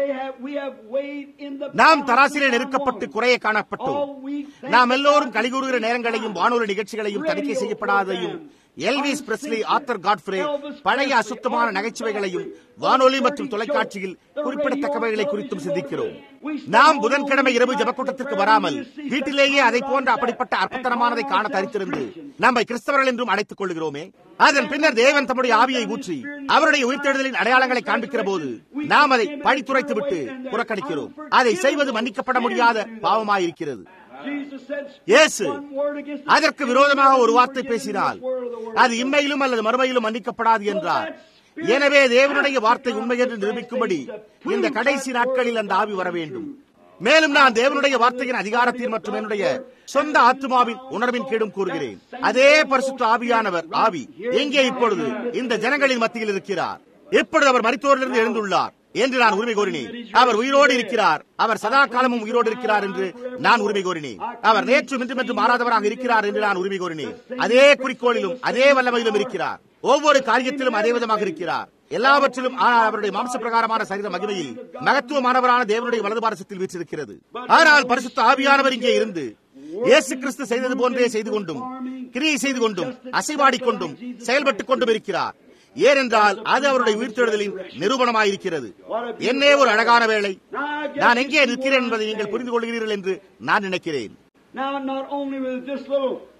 நாம் தராசிலே நெருக்கப்பட்டு குறைய காணப்பட்டோம். நாம் எல்லோரும் கலிகூறுகிற நேரங்களையும் வானொலி நிகழ்ச்சிகளையும் தணிக்கை செய்யப்படாதையும் எல்விஸ் பிரெஸ்லி, ஆர்தர் காட்ஃப்ரே பழைய அசுத்தமான நகைச்சுவைகளையும் வானொலி மற்றும் தொலைக்காட்சியில் குறிப்பிடத்தக்கவைகளை குறித்தும் சிந்திக்கிறோம். நாம் புதன்கிழமை இரவு ஜபக்கூட்டத்திற்கு வராமல் வீட்டிலேயே அதை போன்ற அப்படிப்பட்ட அற்புதமானதை காண தரித்திருந்து நம்மை கிறிஸ்தவர்கள் என்றும் அழைத்துக் கொள்கிறோமே. அதன் பின்னர் தேவன் தம்முடைய ஆவியை ஊற்றி அவருடைய உயிர்த்தெழுதலின் அடையாளங்களை காண்பிக்கிற போது நாம் அதை பழித்துரைத்து விட்டு புறக்கணிக்கிறோம். அதை செய்வது மன்னிக்கப்பட முடியாத பாவமாயிருக்கிறது. இயேசு அதற்கு விரோதமாக ஒரு வார்த்தை பேசினால் அது இம்மையிலும் அல்லது மறுமையிலும் மன்னிக்கப்படாது என்றார். எனவே தேவனுடைய வார்த்தை உண்மை என்று நிரூபிக்கும்படி இந்த கடைசி நாட்களில் அந்த ஆவி வர வேண்டும். மேலும் நான் தேவனுடைய வார்த்தையின் அதிகாரத்தின் மற்றும் என்னுடைய சொந்த ஆத்மாவின் உணர்வின் கீழும் கூறுகிறேன். அதே பரிசுத்த ஆவியானவர் ஆவி எங்கே இப்பொழுது இந்த ஜனங்களின் மத்தியில் இருக்கிறார். இப்பொழுது அவர் மரித்தோரிலிருந்து எழுந்துள்ளார் என்று நான் உரிமை கோரினேன். அவர் உயிரோடு இருக்கிறார், அவர் சதா காலமும் உயிரோடு இருக்கிறார் என்று நான் உரிமை கோரினேன். அவர் நேற்றும் இன்றும் என்று மாறாதவராக இருக்கிறார் என்று நான் உரிமை கோரினேன். அதே குறிக்கோளிலும் அதே வல்லமையிலும் இருக்கிறார். ஒவ்வொரு காரியத்திலும் அதே விதமாக இருக்கிறார். எல்லாவற்றிலும். ஆனால் அவருடைய மாம்ச பிரகாரமான சரீர மகிமையில் மகத்துவமானவரான தேவனுடைய வலது பாரசத்தில் வீற்றிருக்கிறது. ஆனால் பரிசுத்த ஆவியானவர் இங்கே இருந்து இயேசு கிறிஸ்து செய்தது போன்றே செய்து கொண்டும் கிரியை செய்து கொண்டும் அசைவாடிக்கொண்டும் செயல்பட்டுக் கொண்டும் இருக்கிறார். ஏனென்றால் அது அவருடைய உயிர்த்தெழுதலின் நிரூபணமாயிருக்கிறது. என்னே ஒரு அழகான வேளை. நான் எங்கே நிற்கிறேன் என்பதை நீங்கள் புரிந்து கொள்கிறீர்கள் என்று நான் நினைக்கிறேன்.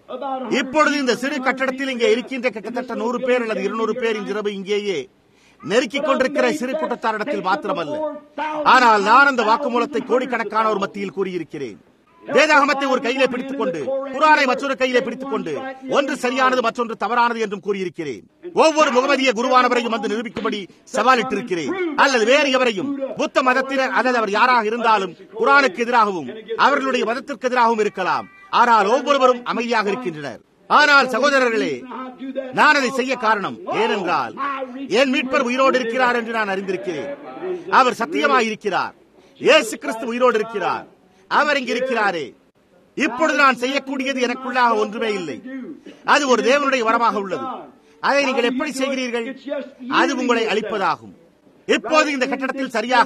இப்பொழுது இந்த சிறு கட்டடத்தில் இங்கே இருக்கின்ற கிட்டத்தட்ட 100 பேர் அல்லது 200 பேர் இன்றிரவு இங்கேயே நெருக்கிக் கொண்டிருக்கிற சிறு கூட்டத்தாரிடத்தில் மாத்திரமல்ல, ஆனால் நான் அந்த வாக்குமூலத்தை கோடிக்கணக்கானோர் மத்தியில் கூறியிருக்கிறேன். வேதாகமத்தை ஒரு கையிலே பிடித்துக் கொண்டு, குர்ஆனை மற்றொரு கையிலே பிடித்துக் கொண்டு, ஒன்று சரியானது மற்றொன்று தவறானது என்றும் கூறியிருக்கிறேன். ஒவ்வொரு முகமதிய குருவானவரையும் வந்து நிரூபிக்கும்படி சவாலிட்டிருக்கிறேன். அல்லது வேறு எவரையும், புத்த மதத்தினர் அல்லது அவர் யாராக இருந்தாலும் குர்ஆனுக்கு எதிராகவும் அவர்களுடைய மதத்திற்கு எதிராகவும் இருக்கலாம். ஆனால் ஒவ்வொருவரும் அமைதியாக இருக்கின்றனர். ஆனால் சகோதரர்களே, நான் அதை செய்ய காரணம் ஏனென்றால் என் மீட்பர் உயிரோடு இருக்கிறார் என்று நான் அறிந்திருக்கிறேன். அவர் சத்தியமாயிருக்கிறார். இயேசு கிறிஸ்து உயிரோடு இருக்கிறார். அவர் இங்கு இருக்கிறாரே. இப்பொழுது நான் செய்யக்கூடியது எனக்குள்ளாக ஒன்றுமே இல்லை. அது ஒரு தேவனுடைய வரமாக உள்ளது. அதை நீங்கள் எப்படி செய்கிறீர்கள்? அது உங்களை அளிப்பதாகும். இப்போது இந்த கட்டடத்தில் சரியாக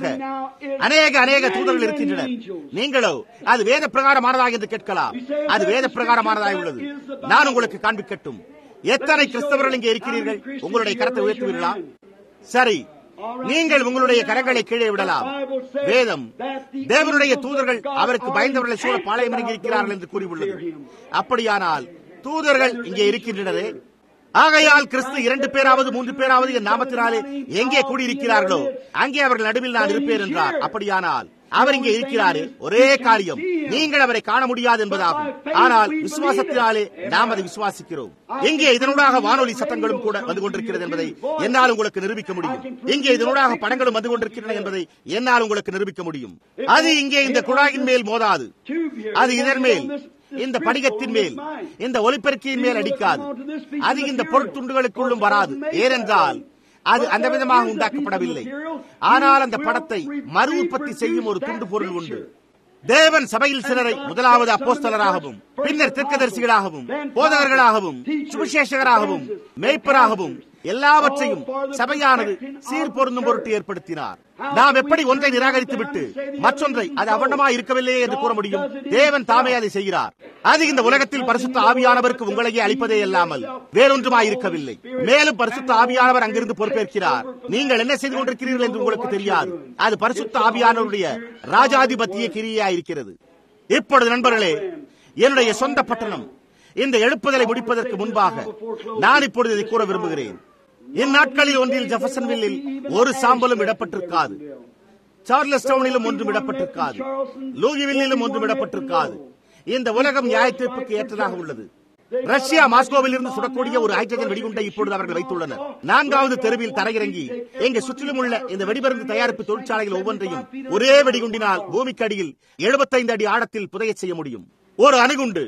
அநேக தூதர்கள் இருக்கின்றனர். நீங்களோ அது வேத பிரகாரமானதா என்று கேட்கலாம். அது வேத பிரகாரமானதாய் உள்ளது. நான் உங்களுக்கு காண்பிக்கட்டும். எத்தனை கிறிஸ்தவர்கள் இங்கே இருக்கிறீர்கள்? உங்களுடைய கரத்தை உயர்த்துவீர்களா? சரி, நீங்கள் உங்களுடைய கரங்களை கீழே விடலாம். வேதம் தேவனுடைய தூதர்கள் அவருக்கு பயந்தவர்களை சூழ பாளையம் இருக்கிறார்கள் என்று கூறியுள்ளது. அப்படியானால் தூதர்கள் இங்கே இருக்கின்றனரே. ஆகையால் கிறிஸ்து 2 பேராவது 3 பேராவது என் நாமத்தினாலே எங்கே கூடியிருக்கிறார்களோ அங்கே அவர்கள் நடுவில் நான் இருப்பேன் என்றார். அப்படியானால் அவர் இங்கே இருக்கிறாரே. ஒரே காரியம், நீங்கள் அவரை காண முடியாது என்பதாகும். ஆனால் விசுவாசத்தினாலே நாம் அதை விசுவாசிக்கிறோம். இங்கே இதனூடாக வானொலி சத்தங்களும் கூட வந்து கொண்டிருக்கிறது என்பதை என்னால் உங்களுக்கு நிரூபிக்க முடியும். இங்கே இதனூடாக படங்களும் வந்து கொண்டிருக்கின்றன என்பதை என்னால் உங்களுக்கு நிரூபிக்க முடியும். அது இங்கே இந்த குழாயின் மேல் மோதாது. அது இதன் மேல், இந்த படிகத்தின் மேல், இந்த ஒலிபெருக்கியின் மேல் அடிக்காது. அது இந்த பொருட்துண்டுகளுக்குள்ளும் வராது. ஏனென்றால் அது அந்த விதமாக உண்டாக்கப்படவில்லை. ஆனால் அந்த படத்தை மறு உற்பத்தி செய்யும் ஒரு துண்டு பொருள் உண்டு. தேவன் சபையில் சிலரை முதலாவது அப்போஸ்தலராகவும், பின்னர் தீர்க்கதரிசிகளாகவும், போதகர்களாகவும், சுவிசேஷகராகவும், மேய்ப்பராகவும் எல்லாவற்றையும் சபையானது சீர் பொருந்தும் பொருட்டு ஏற்படுத்தினார். நாம் எப்படி ஒன்றை நிராகரித்து விட்டு மற்றொன்றை அது அவண்டமாய் இருக்கவில்லையே என்று கூற முடியும்? தேவன் தாமே அதை செய்கிறார். அது இந்த உலகத்தில் பரிசுத்த ஆவியானவருக்கு உங்களையே அளிப்பதே அல்லாமல் வேறொன்றுமாய் இருக்கவில்லை. மேலும் பரிசுத்த ஆவியானவர் அங்கிருந்து பொறுப்பேற்கிறார். நீங்கள் என்ன செய்து கொண்டிருக்கிறீர்கள் என்று உங்களுக்கு தெரியாது. அது பரிசுத்த ஆவியானவருடைய ராஜாதிபத்திய கிரியாயிருக்கிறது. இப்பொழுது நண்பர்களே, என்னுடைய சொந்த பட்டணம் இந்த எழுப்புதலை முடிப்பதற்கு முன்பாக நான் இப்பொழுது இதை கூற விரும்புகிறேன். இந்நாட்களில் ஒன்றில் ஜெஃபர்சன்வில்லில் ஒரு சாம்பலும் இடப்பட்டிருக்காது. சார்லஸ் டவுனிலும் ஒன்றும் இடப்பட்டிருக்காது. லூயிவில்லிலும் ஒன்றும் இடப்பட்டிருக்காது. இந்த உலகம் நியாய தீர்ப்புக்கு ஏற்றதாக உள்ளது. ரஷ்யா மாஸ்கோவில் இருந்து சுடக்கூடிய ஒரு ஹைட்ரஜன் வெடிகுண்டை இப்பொழுது அவர்கள் வைத்துள்ளனர். 4வது தெருவில் தரையிறங்கி எங்கே சுற்றிலும் உள்ள இந்த வெடிமருந்து தயாரிப்பு தொழிற்சாலைகள் ஒவ்வொன்றையும் ஒரே வெடிகுண்டினால் பூமிக்கு அடியில் 75 அடி ஆழத்தில் புதைய செய்ய முடியும். ஒரு அணுகுண்டு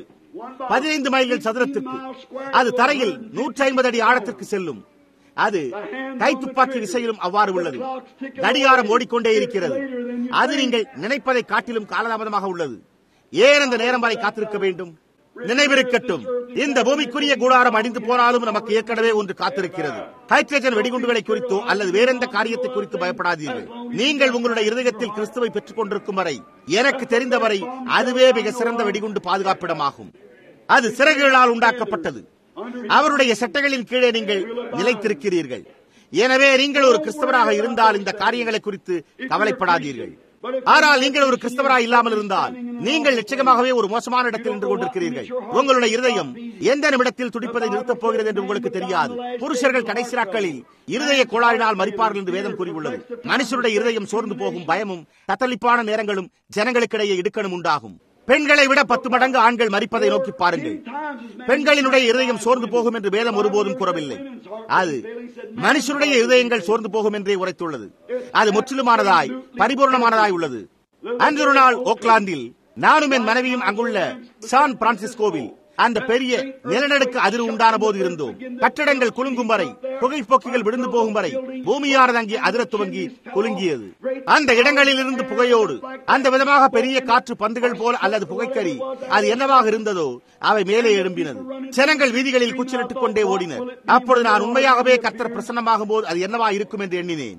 15 மைல்கள் சதுரத்திற்கு, அது தரையில் 150 அடி ஆழத்திற்கு செல்லும். அது கைத்துப்பாக்கி விசையிலும் அவ்வாறு உள்ளது. கடிகாரம் ஓடிக்கொண்டே இருக்கிறது. அது நீங்கள் நினைப்பதை காட்டிலும் காலதாமதமாக உள்ளது. ஏன் அந்த நேரம் வரை காத்திருக்க வேண்டும்? நினைவிருக்கட்டும், இந்த பூமிக்குரிய கூடாரம் அடிந்து போனாலும் நமக்கு ஏற்கனவே ஒன்று காத்திருக்கிறது. ஹைட்ரஜன் வெடிகுண்டுகளை குறித்தோ அல்லது வேறெந்த காரியத்தை குறித்து பயப்படாதீர்கள். நீங்கள் உங்களுடைய இருதயத்தில் கிறிஸ்துவை பெற்றுக் கொண்டிருக்கும் வரை, எனக்கு தெரிந்தவரை அதுவே மிக சிறந்த வெடிகுண்டு பாதுகாப்பிடமாகும். அது சிறகுகளால் உண்டாக்கப்பட்டது. அவருடைய சட்டைகளின் கீழே நீங்கள் நிலைத்திருக்கிறீர்கள். எனவே நீங்கள் ஒரு கிறிஸ்தவராக இருந்தால் இந்த காரியங்களை குறித்து கவலைப்படாதீர்கள். ஆனால் நீங்கள் ஒரு கிறிஸ்தவராக இல்லாமல் இருந்தால் நீங்கள் நிச்சயமாகவே ஒரு மோசமான இடத்தில் நின்று கொண்டிருக்கிறீர்கள். உங்களுடைய இருதயம் எந்த நிமிடத்தில் துடிப்பதை நிறுத்தப் போகிறது என்று உங்களுக்கு தெரியாது. புருஷர்கள் கடைசி நாட்களில் இருதய கோளாறினால் மரிப்பார்கள் என்று வேதம் கூறியுள்ளது. மனுஷருடைய இருதயம் சோர்ந்து போகும். பயமும் தத்தளிப்பான நேரங்களும் ஜனங்களுக்கிடையே இடுக்கணும் உண்டாகும். பெண்களை விட 10 மடங்கு ஆண்கள் மரிப்பதை நோக்கி பாருங்கள். பெண்களினுடைய இருதயம் சோர்ந்து போகும் என்று வேதம் ஒருபோதும் கூறவில்லை. அது மனுஷருடைய இருதயங்கள் சோர்ந்து போகும் என்றே உரைத்துள்ளது. அது முற்றிலுமானதாய் பரிபூர்ணமானதாய் உள்ளது. அன்று ஒரு நாள் ஓக்லாந்தில் நானும் என் மனைவியும் அங்குள்ள சான் பிரான்சிஸ்கோவில் அந்த பெரிய நிலநடுக்க அதிர்வு உண்டான போது இருந்தோம். கட்டடங்கள் குலுங்கும் வரை, புகைப்பொக்கிகள் விழுந்து போகும் வரை பூமியானது அங்கே அதிர துவங்கி குலுங்கியது. அந்த இடங்களில் இருந்து புகையோடு அந்த விதமாக பெரிய காற்று பந்துகள் போல அல்லது புகைக்கறி அது என்னவாக இருந்ததோ அவை மேலே எழும்பினது. ஜனங்கள் வீதிகளில் கூச்சலிட்டுக் கொண்டே ஓடினர். அப்பொழுது நான் உண்மையாகவே கர்த்தர் பிரசன்னமாகும் போது அது என்னவா இருக்கும் என்று எண்ணினேன்.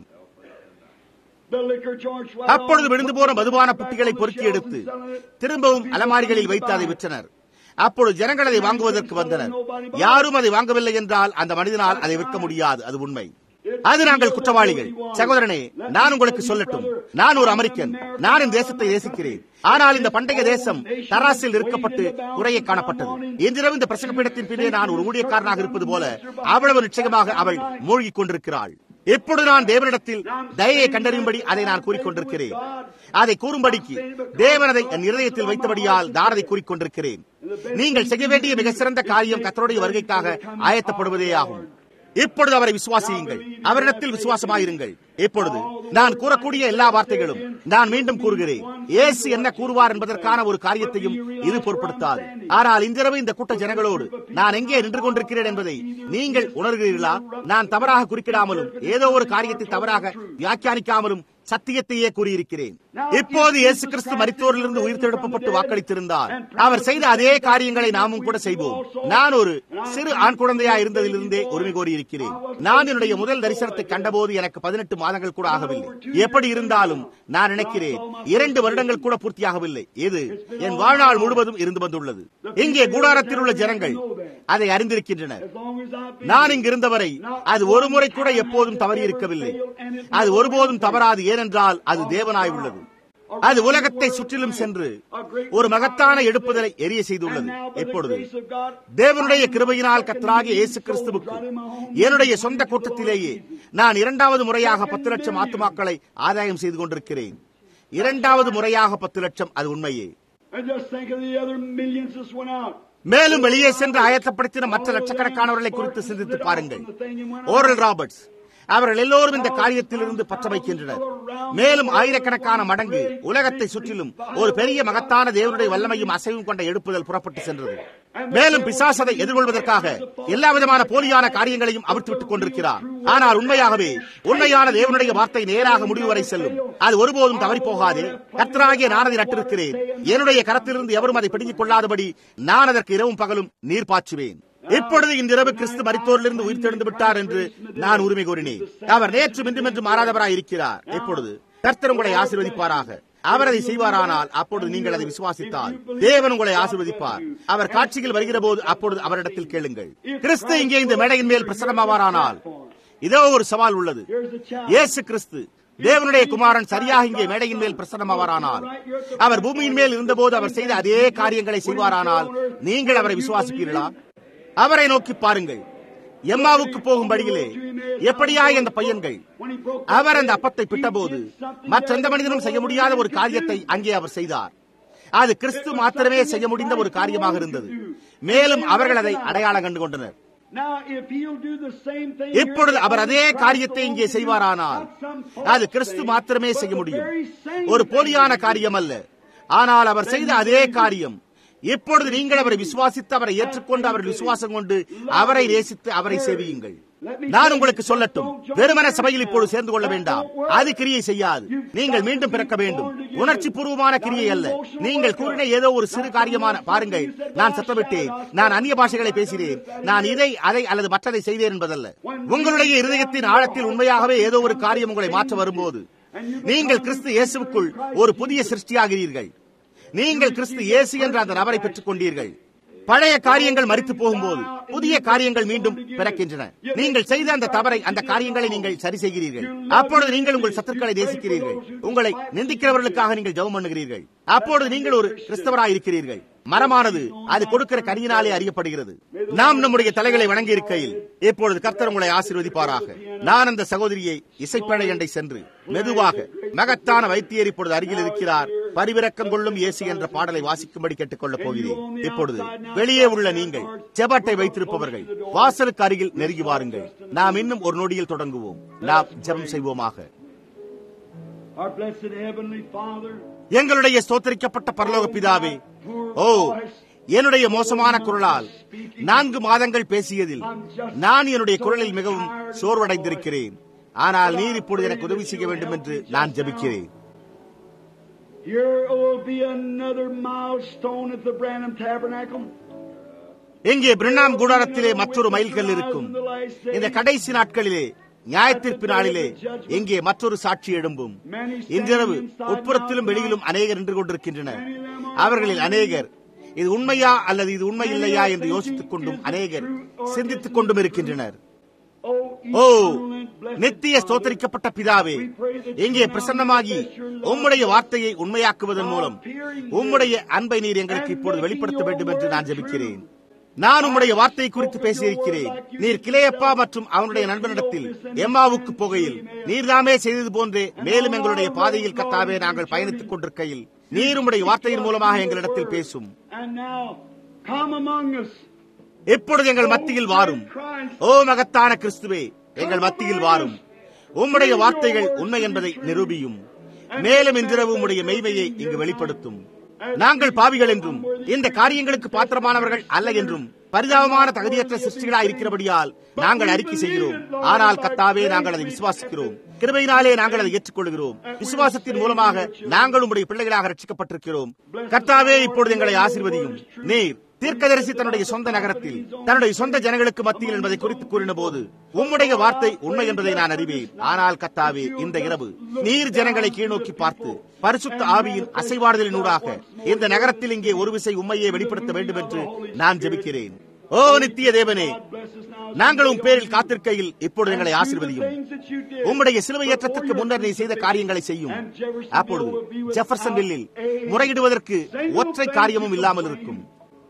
அப்பொழுது விழுந்து போன மதுபான புட்டிகளை பொறுக்கி எடுத்து திரும்பவும் அலமாரிகளில் வைத்து அதை விற்றனர். அப்பொழுது ஜனங்கள் அதை வாங்குவதற்கு வந்தனர். யாரும் அதை வாங்கவில்லை என்றால் அந்த மனிதனால் அதை விற்க முடியாது. அது உண்மை. அது நாங்கள் குற்றவாளிகள். சகோதரனே, நான் உங்களுக்கு சொல்லட்டும், நான் ஒரு அமெரிக்கன், நான் இந்த தேசத்தை நேசிக்கிறேன். ஆனால் இந்த பண்டைய தேசம் தராசில் இருக்கப்பட்டு குறைய காணப்பட்டது. இன்றிரவு இந்த பிரசங்க பீடத்தின் பின்னே நான் ஒரு ஊழியக்காரனாக இருப்பது போல அவ்வளவு நிச்சயமாக அவள் மூழ்கிக் கொண்டிருக்கிறாள். இப்பொழுது நான் தேவனிடத்தில் தயையை கண்டறியும்படி அதை நான் கூறிக்கொண்டிருக்கிறேன். அதை கூறும்படிக்கு தேவன் அதை என் இருதயத்தில் வைத்தபடியால் நான் அதை கூறிக்கொண்டிருக்கிறேன். நீங்கள் செய்ய வேண்டிய மிக சிறந்த காரியம் கர்த்தருடைய வருகைக்காக ஆயத்தப்படுவதே ஆகும். இப்பொழுது அவரை விசுவாசியுங்கள், அவரிடத்தில் விசுவாசமாயிருங்கள். இப்பொழுது நான் கூறக்கூடிய எல்லா வார்த்தைகளும் நான் மீண்டும் கூறுகிறேன், இயேசு என்ன கூறுவார் என்பதற்கான ஒரு காரியத்தையும் இது பொருட்படுத்தாது. ஆனால் இன்றிரவு இந்த கூட்ட ஜனங்களோடு நான் எங்கே நின்று கொண்டிருக்கிறேன் என்பதை நீங்கள் உணர்கிறீர்களா? நான் தவறாக குறுக்கிடாமலும் ஏதோ ஒரு காரியத்தை தவறாக வியாக்கியானிக்காமலும் சத்தியத்தையே கூறியிருக்கிறேன். இப்போது இயேசு கிறிஸ்து மரித்தோரிலிருந்து உயிர்த்தெழுப்பப்பட்டு வாக்களித்திருந்தார். அவர் செய்த அதே காரியங்களை நாமும் கூட செய்வோம். நான் ஒரு சிறு ஆண் குழந்தையா இருந்ததிலிருந்தே உரிமை கோரியிருக்கிறேன். நான் என்னுடைய முதல் தரிசனத்தை கண்டபோது எனக்கு 18 மாதங்கள் கூட ஆகவில்லை. எப்படி இருந்தாலும் நான் நினைக்கிறேன் 2 வருடங்கள் கூட பூர்த்தியாகவில்லை. இது என் வாழ்நாள் முழுவதும் இருந்து வந்துள்ளது. இங்கே கூடாரத்தில் உள்ள ஜனங்கள் அதை அறிந்திருக்கின்றனர். நான் இங்கு இருந்தவரை அது ஒரு முறை கூட எப்போதும் தவறி இருக்கவில்லை. அது ஒருபோதும் தவறாது. ஏனென்றால் அது தேவனாய் உள்ளது. அது உலகத்தை சுற்றிலும் சென்று ஒரு மகத்தான எடுப்புதலை எரிய செய்துள்ளது. இப்பொழுது தேவனுடைய கிருபையினால் கர்த்தராகிய இயேசு கிறிஸ்துவுக்கு என்னுடைய சொந்த கூட்டத்திலேயே நான் 2வது முறையாக 10 லட்சம் ஆத்துமாக்களை ஆதாயம் செய்து கொண்டிருக்கிறேன். 2வது முறையாக 10 லட்சம். அது உண்மையே. மேலும் வெளியே சென்று ஆயத்தப்படுத்தின மற்ற லட்சக்கணக்கானவர்களை குறித்து சிந்தித்து பாருங்கள். ஓரல் ராபர்ட்ஸ் அவர்கள் எல்லோரும் இந்த காரியத்திலிருந்து பற்ற வைக்கின்றனர். மேலும் ஆயிரக்கணக்கான மடங்கு உலகத்தை சுற்றிலும் ஒரு பெரிய மகத்தான தேவனுடைய வல்லமையும் அசைவும் கொண்ட எழுப்புதல் புறப்பட்டு சென்றது. மேலும் பிசாசதை எதிர்கொள்வதற்காக எல்லா விதமான போலியான காரியங்களையும் அவிழ்த்துவிட்டுக் கொண்டிருக்கிறார். ஆனால் உண்மையாகவே உண்மையான தேவனுடைய வார்த்தை நேராக முடிவு வரை செல்லும். அது ஒருபோதும் தவறி போகாது. கர்த்தராகிய நான் அதை நட்டிருக்கிறேன். என்னுடைய கரத்திலிருந்து எவரும் அதை பிடுங்கிக் கொள்ளாதபடி நான் அதற்கு இரவும் பகலும் நீர் பாய்ச்சுவேன். இப்பொழுது இந்த இரவு கிறிஸ்து மரித்தோரிலிருந்து உயிர் தெழுந்து விட்டார் என்று நான் உரிமை கோரினேன். அவர் நேற்றும் இன்றும் என்று மாறாதவராய் இருக்கிறார். இப்பொழுது கர்த்தர் உங்களை ஆசீர்வதிப்பாராக. அவர் அதை செய்வாரானால் அப்பொழுது நீங்கள் அதை விசுவாசித்தால் தேவன் உங்களை ஆசீர்வதிப்பார். அவர் காட்சியில் வருகிற போது அப்பொழுது அவரிடத்தில் கேளுங்கள். கிறிஸ்து இங்கே இந்த மேடையின் மேல் பிரசன்னமாவாரானால் இதோ ஒரு சவால் உள்ளது. இயேசு கிறிஸ்து தேவனுடைய குமாரன் சரியாக இங்கே மேடையின் மேல் பிரசன்னமாவாரானால், அவர் பூமியின் மேல் இருந்தபோது அவர் செய்த அதே காரியங்களை செய்வாரானால் நீங்கள் அவரை விசுவாசிப்பீர்களா? அவரை நோக்கி பாருங்கள். எம்மாவுக்கு போகும் வழியிலே எப்படியாய் அந்த பையன்கள் அவர் அந்த அப்பத்தை பிட்டபோது மற்ற எந்த மனிதனும் செய்ய முடியாத ஒரு காரியத்தை அங்கே அவர் செய்தார். அது கிறிஸ்து மாத்திரமே செய்ய முடிந்த ஒரு காரியமாக இருந்தது. மேலும் அவர்கள் அதை அடையாளம் கண்டு கொண்டனர். இப்பொழுது அவர் அதே காரியத்தை இங்கே செய்வாரானால் அது கிறிஸ்து மாத்திரமே செய்ய முடியும். ஒரு போலியான காரியம் அல்ல. ஆனால் அவர் செய்த அதே காரியம். இப்பொழுது நீங்கள் அவரை விசுவாசித்து அவரை ஏற்றுக்கொண்டு அவர்கள் விசுவாசம் கொண்டு அவரை நேசித்து அவரை சேவியுங்கள். நான் உங்களுக்கு சொல்லட்டும், வெறுமன சபையில் இப்பொழுது சேர்ந்து கொள்ள வேண்டாம். அது கிரியை செய்யாது. நீங்கள் மீண்டும் பிறக்க வேண்டும். உணர்ச்சி பூர்வமான கிரியை அல்ல. நீங்கள் கூறின ஏதோ ஒரு சிறு காரியமான பாருங்கள், நான் சத்தமிட்டேன், நான் அந்நிய பாஷைகளை பேசினேன், நான் இதை அதை அல்லது மற்றதை செய்தேன் என்பதல்ல. உங்களுடைய இருதயத்தின் ஆழத்தில் உண்மையாகவே ஏதோ ஒரு காரியம் உங்களை மாற்ற வரும்போது நீங்கள் கிறிஸ்து இயேசுவுக்குள் ஒரு புதிய சிருஷ்டியாகிறீர்கள். நீங்கள் கிறிஸ்து இயேசு என்ற அந்த நபரை பெற்றுக் கொண்டீர்கள். பழைய காரியங்கள் மரித்து போகும்போது புதிய காரியங்கள் மீண்டும் பிறக்கின்றன. நீங்கள் செய்த அந்த தவறை, அந்த காரியங்களை நீங்கள் சரி செய்கிறீர்கள். அப்பொழுது நீங்கள் உங்கள் சத்துருக்களை நேசிக்கிறீர்கள். உங்களை நிந்திக்கிறவர்களுக்காக நீங்கள் ஜெபம் பண்ணுகிறீர்கள். அப்பொழுது நீங்கள் ஒரு கிறிஸ்தவராய் இருக்கிறீர்கள். மரமானது அது கொடுக்கிற கனியினாலே அறியப்படுகிறது. நாம் நம்முடைய தலைகளை வணங்கி இருக்கையில் இப்பொழுது கர்த்தர் உங்களை ஆசீர்வதிப்பாராக. நான் அந்த சகோதரியை இசைப்பழை எண்டை சென்று மெதுவாக மகத்தான வைத்தியர் இப்பொழுது அருகில் இருக்கிறார், பரிவிரக்கம் கொள்ளும் இயேசு என்ற பாடலை வாசிக்கும்படி கேட்டுக் கொள்ளப் போகிறேன். இப்பொழுது வெளியே உள்ள நீங்கள் ஜெபத்தை வைத்திருப்பவர்கள் வாசலுக்கு அருகில் நெருங்கி வாருங்கள். நாம் இன்னும் ஒரு நொடியில் தொடங்குவோம். நாம் ஜெபம் செய்வோமாக. எங்களுடைய ஸ்தோத்திரிக்கப்பட்ட பரலோக பிதாவே, ஓ என்னுடைய மோசமான குரலால் 4 மாதங்கள் பேசியதில் நான் என்னுடைய குரலில் மிகவும் சோர்வடைந்திருக்கிறேன். ஆனால் நீர் இப்பொழுது எனக்கு உதவி செய்ய வேண்டும் என்று நான் ஜெபிக்கிறேன். இங்கே பிரணாம் கூடாரத்திலே மற்றொரு மைல்கல் இருக்கும். இந்த கடைசி நாட்களிலே நியாயத்தீர்ப்பு நாளிலே இங்கே மற்றொரு சாட்சி எழும்பும். இன்றிரவு உட்புறத்திலும் வெளியிலும் அநேகர் நின்று கொண்டிருக்கின்றனர். அவர்களில் அநேகர் இது உண்மையா அல்லது இது உண்மை இல்லையா என்று யோசித்துக் கொண்டும் அநேகர் சிந்தித்துக் கொண்டும் இருக்கின்றனர். ஓ நித்திய ஸ்தோத்தரிக்கப்பட்ட பிதாவே, இங்கே பிரசன்னமாகி உம்முடைய வார்த்தையை உண்மையாக்குவதன் மூலம் உம்முடைய அன்பை நீர் எங்களுக்கு இப்பொழுது வெளிப்படுத்த வேண்டும் என்று நான் ஜெபிக்கிறேன். நான் உம்முடைய வார்த்தை குறித்து பேசியிருக்கிறேன். நீர் கிளையப்பா மற்றும் அவனுடைய நண்பனிடத்தில் எம்மாவுக்கு போகையில் நீர்தாமே செய்தது போன்றே மேலும் எங்களுடைய பாதையில் கர்த்தாவே நாங்கள் பயணித்துக் கொண்டிருக்கையில் நீர் உம்முடைய வார்த்தையின் மூலமாக எங்களிடத்தில் பேசும். இப்பொழுது எங்கள் மத்தியில் வாரும். ஓ மகத்தான கிறிஸ்துவே, எங்கள் மத்தியில் வாரும். உம்முடைய வார்த்தைகள் உண்மை என்பதை நிரூபியும். மேலும் இன்றிரவு உம்முடைய மெய்மையை இங்கு வெளிப்படுத்தும். நாங்கள் பாவிகள் என்றும் இந்த காரியங்களுக்கு பாத்திரமானவர்கள் அல்ல என்றும் பரிதாபமான தகுதியற்ற சிருஷ்டிகளாய் இருக்கிறபடியால் நாங்கள் அறிக்கை செய்கிறோம். ஆனால் கர்த்தாவே, நாங்கள் அதை விசுவாசிக்கிறோம். கிருபையினாலே நாங்கள் அதை ஏற்றுக்கொள்கிறோம். விசுவாசத்தின் மூலமாக நாங்கள் உம்முடைய பிள்ளைகளாக ரட்சிக்கப்பட்டிருக்கிறோம். கர்த்தாவே, இப்பொழுது எங்களை ஆசீர்வதியும். நீர் தீர்க்கதரிசி தன்னுடைய சொந்த நகரத்தில் தன்னுடைய சொந்த ஜனங்களுக்கு மத்தியில் என்பதை குறித்து கூறின போது உம்முடைய வார்த்தை உண்மை என்பதை நான் அறிவேன். ஆனால் கர்த்தாவே, இந்த இரவு நீர் ஜனங்களை கீழ்நோக்கி பார்த்து பரிசுத்த ஆவியின் அசைவாடுதலினூடாக இந்த நகரத்தில் இங்கே ஒரு விசை உண்மையை வெளிப்படுத்த வேண்டும் என்று நான் ஜெபிக்கிறேன். ஓ நித்திய தேவனே, நாங்கள் உம் பேரில் காத்திருக்கையில் இப்பொழுது எங்களை ஆசீர்வதியும். உம்முடைய சிலுவை ஏற்றத்திற்கு முன்னர் நீ செய்த காரியங்களை செய்யும். அப்பொழுது ஜெஃபர்சன்வில்லில் முறையிடுவதற்கு ஒற்றை காரியமும் இல்லாமல் இருக்கும்.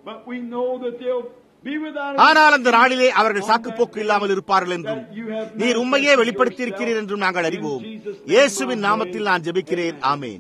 ஆனால் அந்த நாளிலே அவர்கள் சாக்குப்போக்கு இல்லாமல் இருப்பார்கள் என்றும் நீர் உண்மையே வெளிப்படுத்தி இருக்கிறீர் என்றும் நாங்கள் அறிவோம். இயேசுவின் நாமத்தில் நான் ஜெபிக்கிறேன். ஆமேன்.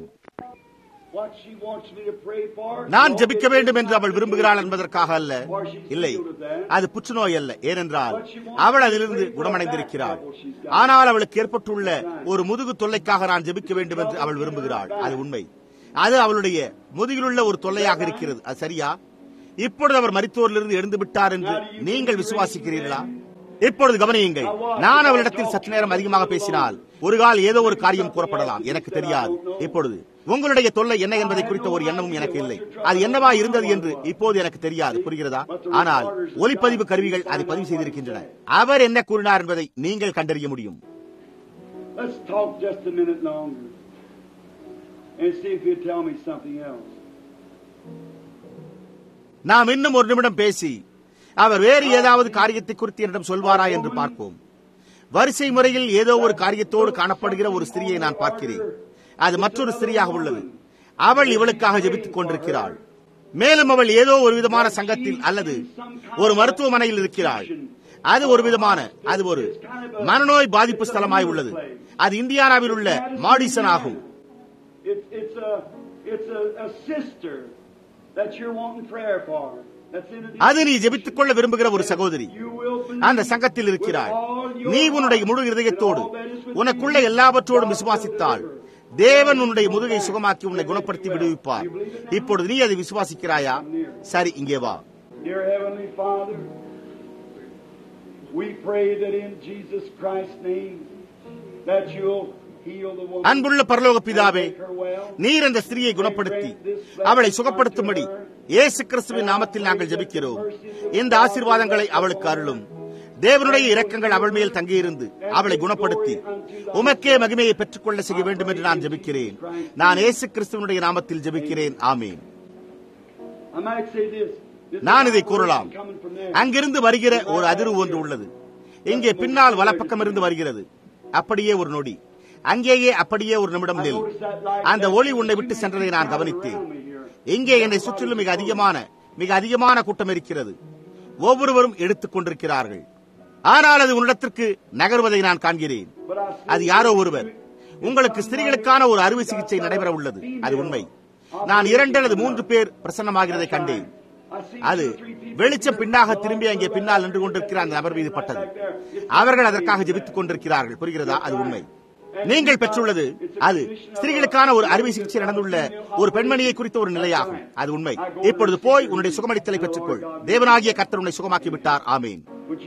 நான் ஜெபிக்க வேண்டும் என்று அவள் விரும்புகிறாள் என்பதற்காக அல்ல. இல்லை, அது புற்றுநோய் அல்ல. ஏனென்றால் அவள் அதிலிருந்து குணமடைந்திருக்கிறாள். ஆனால் அவளுக்கு ஏற்பட்டுள்ள ஒரு முதுகு தொல்லைக்காக நான் ஜெபிக்க வேண்டும் என்று அவள் விரும்புகிறாள். அது உண்மை. அது அவளுடைய முதுகிலுள்ள ஒரு தொல்லையாக இருக்கிறது. அது சரியா? இப்பொழுது அவர் மரித்தோரிலிருந்து எழுந்து விட்டார் என்று நீங்கள் விசுவாசிக்கிறீர்களா? இப்பொழுது கவனியுங்கள். நான் அவளிடத்தில் சற்று நேரம் அதிகமாக பேசினால் ஒரு கால் ஏதோ ஒரு காரியம் கூறப்படலாம். எனக்கு தெரியாது. இப்பொழுது உங்களுடைய தொல்லை என்ன என்பதை குறித்த ஒரு எண்ணமும் எனக்கு இல்லை. அது என்னவா இருந்தது என்று இப்போது எனக்கு தெரியாது. புரிகிறதா? ஆனால் ஒலிப்பதிவு கருவிகள் அதை பதிவு செய்திருக்கின்றன. அவர் என்ன கூறினார் என்பதை நீங்கள் கண்டறிய முடியும். நாம் இன்னும் ஒரு நிமிடம் பேசி அவர் வேறு ஏதாவது காரியத்தை குறித்து என்னிடம் சொல்வாரா என்று பார்ப்போம். வரிசை முறையில் ஏதோ ஒரு காரியத்தோடு காணப்படுகிற ஒரு ஸ்திரியை நான் பார்க்கிறேன். அது மற்றொரு ஸ்திரியாக உள்ளது. அவள் இவளுக்காக ஜெபித்துக் கொண்டிருக்கிறாள். மேலும் அவள் ஏதோ ஒரு விதமான சங்கத்தில் அல்லது ஒரு மருத்துவமனையில் இருக்கிறாள். அது ஒரு விதமான அது ஒரு மனநோய் பாதிப்பு ஸ்தலமாய் உள்ளது. அது இந்தியானாவில் உள்ள மாடிசன் ஆகும். அது நீ ஜெபித்துக் கொள்ள விரும்புகிற ஒரு சகோதரி அந்த சங்கத்தில் இருக்கிறாள். நீ உன்னுடைய முழு இதயத்தோடு உனக்குள்ள எல்லாவற்றோடும் விசுவாசித்தால் தேவன் உன்னுடைய முதுகை சுகமாக்கி உன்னை குணப்படுத்தி விடுவிப்பார். இப்பொழுது நீ அதை விசுவாசிக்கிறாயா? சரி, இங்கே வா. அன்புள்ள பரலோக பிதாவே, நீர் அந்த ஸ்திரியை குணப்படுத்தி அவளை சுகப்படுத்தும்படி இயேசு கிறிஸ்துவின் நாமத்தில் நாங்கள் ஜெபிக்கிறோம். இந்த ஆசீர்வாதங்களை அவளுக்கு அருளும். தேவனுடைய இரக்கங்கள் அவள் மேல் தங்கியிருந்து அவளை குணப்படுத்தி உமக்கே மகிமையை பெற்றுக்கொள்ள செய்ய வேண்டும் என்று நான் ஜெபிக்கிறேன். நான் இயேசு கிறிஸ்துவனுடைய நாமத்தில் ஜெபிக்கிறேன். ஆமீன். நான் இதை கூறலாம். அங்கிருந்து வருகிற ஒரு அதிர்வு ஒன்று உள்ளது. இங்கே பின்னால் வலப்பக்கம் இருந்து வருகிறது. அப்படியே ஒரு நொடி, அங்கேயே அப்படியே ஒரு நிமிடம் நில். அந்த ஒளி உன்னை விட்டு சென்றதை நான் கவனித்தேன். இங்கே என்னை சுற்றிலும் மிக அதிகமான கூட்டம் இருக்கிறது. ஒவ்வொருவரும் எடுத்துக் கொண்டிருக்கிறார்கள். ஆனால் அது உன்னிடத்திற்கு நகர்வதை நான் காண்கிறேன். அது யாரோ ஒருவர். உங்களுக்கு ஸ்திரீகளுக்கான ஒரு அறுவை சிகிச்சை நடைபெற உள்ளது. அது உண்மை. நான் 2 அல்லது 3 பேர் பிரசன்னமாகிறதை கண்டேன். அது வெளிச்சம் பின்னாக திரும்பி அங்கே பின்னால் நின்று கொண்டிருக்கிற அந்த நபர் மீது பட்டது. அவர்கள் அதற்காக ஜெபித்துக் கொண்டிருக்கிறார்கள். புரிகிறதா? அது உண்மை. நீங்கள் பெற்றுள்ளது அது ஸ்திரீகளுக்கான ஒரு அறுவை சிகிச்சை நடந்துள்ள ஒரு பெண்மணியை குறித்த ஒரு நிலையாகும். அது உண்மை. இப்பொழுது போய் உன்னுடைய சுகமளித்தலை பெற்றுக்கொள். தேவனாகிய கர்த்தர் உன்னை சுகமாக்கி விட்டார். ஆமீன்.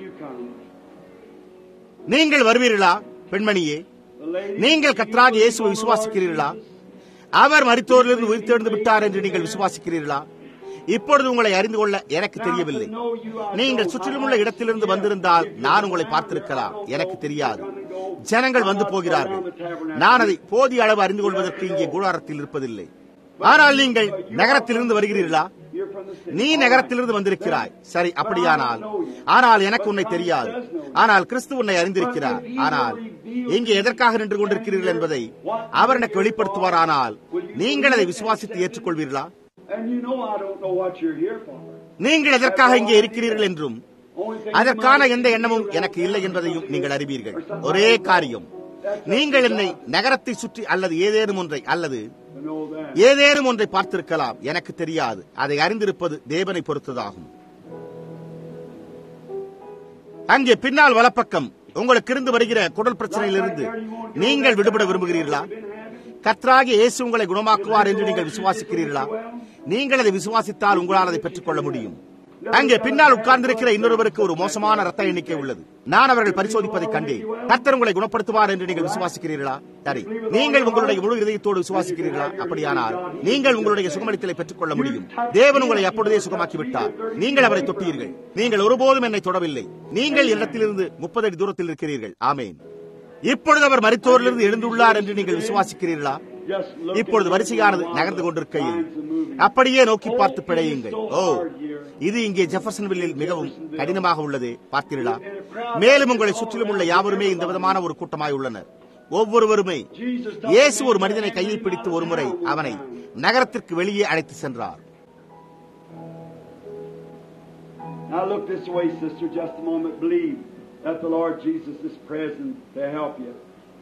நீங்கள் வருவீர்களா பெண்மணியே? நீங்கள் கர்த்தராகிய இயேசுவை விசுவாசிக்கிறீர்களா? அவர் மரித்தோரிலிருந்து உயிர்த்தெழுந்து விட்டார் என்று நீங்கள் விசுவாசிக்கிறீர்களா? இப்பொழுது உங்களை அறிந்து கொள்ள எனக்கு தெரியவில்லை. நீங்கள் சுற்றிலும் உள்ள இடத்திலிருந்து வந்திருந்தால் நான் உங்களை பார்த்திருக்கலாம். எனக்கு தெரியாது. ஜனங்கள் வந்து போகிறார்கள். நான் அதை போதிய அளவு அறிந்து கொள்வதற்கு இங்கே கூடாரத்தில் இருப்பதில்லை. ஆனால் நீங்கள் நகரத்திலிருந்து வருகிறீர்களா? நீ நகரத்திலிருந்து வந்திருக்கிறாய். சரி, அப்படியானால் ஆனால் எனக்கு உன்னை தெரியாது. ஆனால் கிறிஸ்து உன்னை அறிந்திருக்கிறார். ஆனால் இங்கே எதற்காக நின்று கொண்டிருக்கிறீர்கள் என்பதை அவர் எனக்கு வெளிப்படுத்துவாரானால் நீங்கள் அதை விசுவாசித்து ஏற்றுக்கொள்வீர்களா? நீங்கள் எதற்காக இங்கே இருக்கிறீர்கள் என்றும் அதற்கான எந்த எண்ணமும் எனக்கு இல்லை என்பதையும் நீங்கள் அறிவீர்கள். ஒரே காரியம், நீங்கள் என்னை நகரத்தை சுற்றி அல்லது ஏதேனும் ஒன்றை பார்த்திருக்கலாம், எனக்கு தெரியாது. அதை அறிந்திருப்பது தேவனை பொறுத்ததாகும். அங்கே பின்னால் வலப்பக்கம் உங்களுக்கு இருந்து வருகிற குடல் பிரச்சனையிலிருந்து நீங்கள் விடுபட விரும்புகிறீர்களா? கர்த்தராகிய இயேசு உங்களை குணமாக்குவார் என்று நீங்கள் விசுவாசிக்கிறீர்களா? நீங்கள் அதை விசுவாசித்தால் உங்களால் அதை பெற்றுக் கொள்ள முடியும். அங்கே பின்னால் உட்கார்ந்திருக்கிற இன்னொருவருக்கு ஒரு மோசமான ரத்த எண்ணிக்கை உள்ளது. நான் அவர்கள் பரிசோதிப்பதை கண்டேன். கர்த்தர் உங்களை குணப்படுத்துவார் என்று நீங்கள் விசுவாசிக்கிறீர்களா? சரி, நீங்கள் உங்களுடைய முழு இதயத்தோடு விசுவாசிக்கிறீர்களா? அப்படியானால் நீங்கள் உங்களுடைய சுகமளித்தலை பெற்றுக் கொள்ள முடியும். தேவன் உங்களை அப்பொழுதே சுகமாக்கிவிட்டார். நீங்கள் அவரை தொட்டீர்கள். நீங்கள் ஒருபோதும் என்னை தொடவில்லை. நீங்கள் இடத்திலிருந்து 30 அடி தூரத்தில் இருக்கிறீர்கள். ஆமேன். இப்பொழுது அவர் மரித்தோரிலிருந்து எழுந்துள்ளார் என்று நீங்கள் விசுவாசிக்கிறீர்களா? இப்பொழுது வரிசையானது நகர்ந்து கொண்டிருக்கையில் அப்படியே நோக்கி பார்த்து பிழையுங்கள். ஓ, இது இங்கே ஜெஃபர்சன்வில்லில் மிகவும் கடினமாக உள்ளது, பார்த்தீர்களா? மேலும் உங்களை சுற்றிலும் உள்ள யாவருமே இந்த விதமான ஒரு கூட்டமாய் உள்ளனர். ஒவ்வொருவருமே இயேசு ஒரு மனிதனை கையில் பிடித்து ஒருமுறை அவனை நகரத்திற்கு வெளியே அழைத்து சென்றார். Now look this way, sister, just a moment. Believe that the Lord Jesus is present to help you.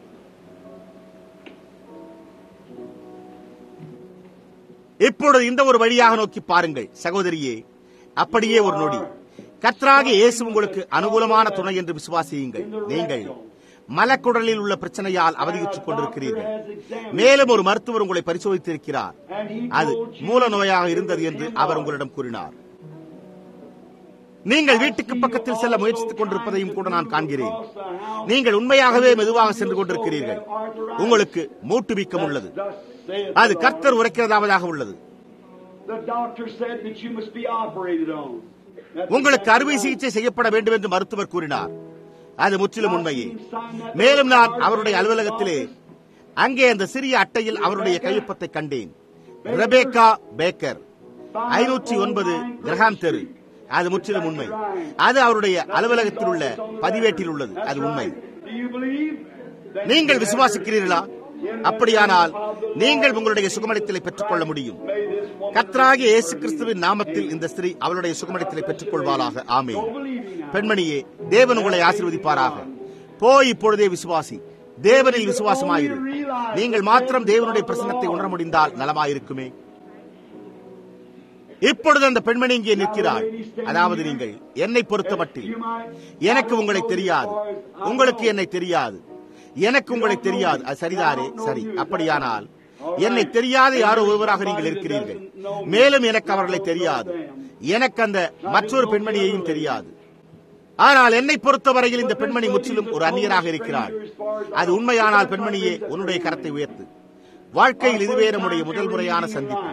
இப்பொழுது இந்த ஒரு வழியாக நோக்கி பாருங்கள் சகோதரியே. அப்படியே ஒரு நொடி. கர்த்தராகிய இயேசு உங்களுக்கு அனுகூலமான துணை என்று விசுவாசியுங்கள். நீங்கள் மலக்குடலில் உள்ள பிரச்சனையால் அவதியுற்றுக் கொண்டிருக்கிறீர்கள். மேலும் ஒரு மருத்துவர் உங்களை பரிசோதித்திருக்கிறார். அது மூல நோயாக இருந்தது என்று அவர் உங்களிடம் கூறினார். நீங்கள் வீட்டுக்கு பக்கத்தில் செல்ல முயற்சித்துக் கொண்டிருப்பதையும் கூட நான் காண்கிறேன். நீங்கள் உண்மையாகவே மெதுவாக சென்று கொண்டிருக்கிறீர்கள். உங்களுக்கு மூட்டு வீக்கம் உள்ளது. அது கர்த்தர் உரைக்கிறதாவது உள்ளது. உங்களுக்கு அறுவை சிகிச்சை செய்யப்பட வேண்டும் என்று மருத்துவர் கூறினார். அது முற்றிலும் உண்மையே. மேலும் நான் அவருடைய அலுவலகத்திலே அங்கே அந்த சிறிய அட்டையில் அவருடைய கையொப்பத்தை கண்டேன். ரெபேக்கா பேக்கர், 509 கிரஹாம் தெரு. அது முற்றிலும் உண்மை. அது அவருடைய அலுவலகத்தில் உள்ள பதிவேட்டில் உள்ளது. அது உண்மை. நீங்கள் விசுவாசிக்கிறீர்களா? அப்படியானால் நீங்கள் உங்களுடைய சுகமளித்தலை பெற்றுக் கொள்ள முடியும். கர்த்தராகிய இயேசு கிறிஸ்துவின் நாமத்தில் இந்த ஸ்திரீ அவளுடைய சுகமளித்தலை பெற்றுக் கொள்வாளாக. ஆமென். பெண்மணியே, தேவன் உங்களை ஆசீர்வதிப்பாராக. போய் இப்பொழுதே விசுவாசி. தேவனில் விசுவாசமாயிரு. நீங்கள் மாத்திரம் தேவனுடைய பிரசன்னத்தை உணர முடிந்தால் நலமாயிருக்குமே. இப்பொழுது அந்த பெண்மணி இங்கே நிற்கிறாள். அதாவது நீங்கள் என்னை பொறுத்தமட்டில் எனக்கு உங்களை தெரியாது, உங்களுக்கு என்னை தெரியாது, எனக்கு உங்களை தெரியாது. அது சரிதானே? சரி. அப்படியானால் என்னை தெரியாத யாரோ ஒருவராக நீங்கள் இருக்கிறீர்கள். மேலும் எனக்கு அவர்களை தெரியாது. எனக்கு அந்த மற்றொரு பெண்மணியையும் தெரியாது. ஆனால் என்னை பொறுத்தவரையில் இந்த பெண்மணி முற்றிலும் ஒரு அந்நியராக இருக்கிறாள். அது உண்மையானால் பெண்மணியே, உன்னுடைய கரத்தை உயர்த்து. வாழ்க்கையில் இதுவே நம்முடைய முதல் முறையான சந்திப்பு.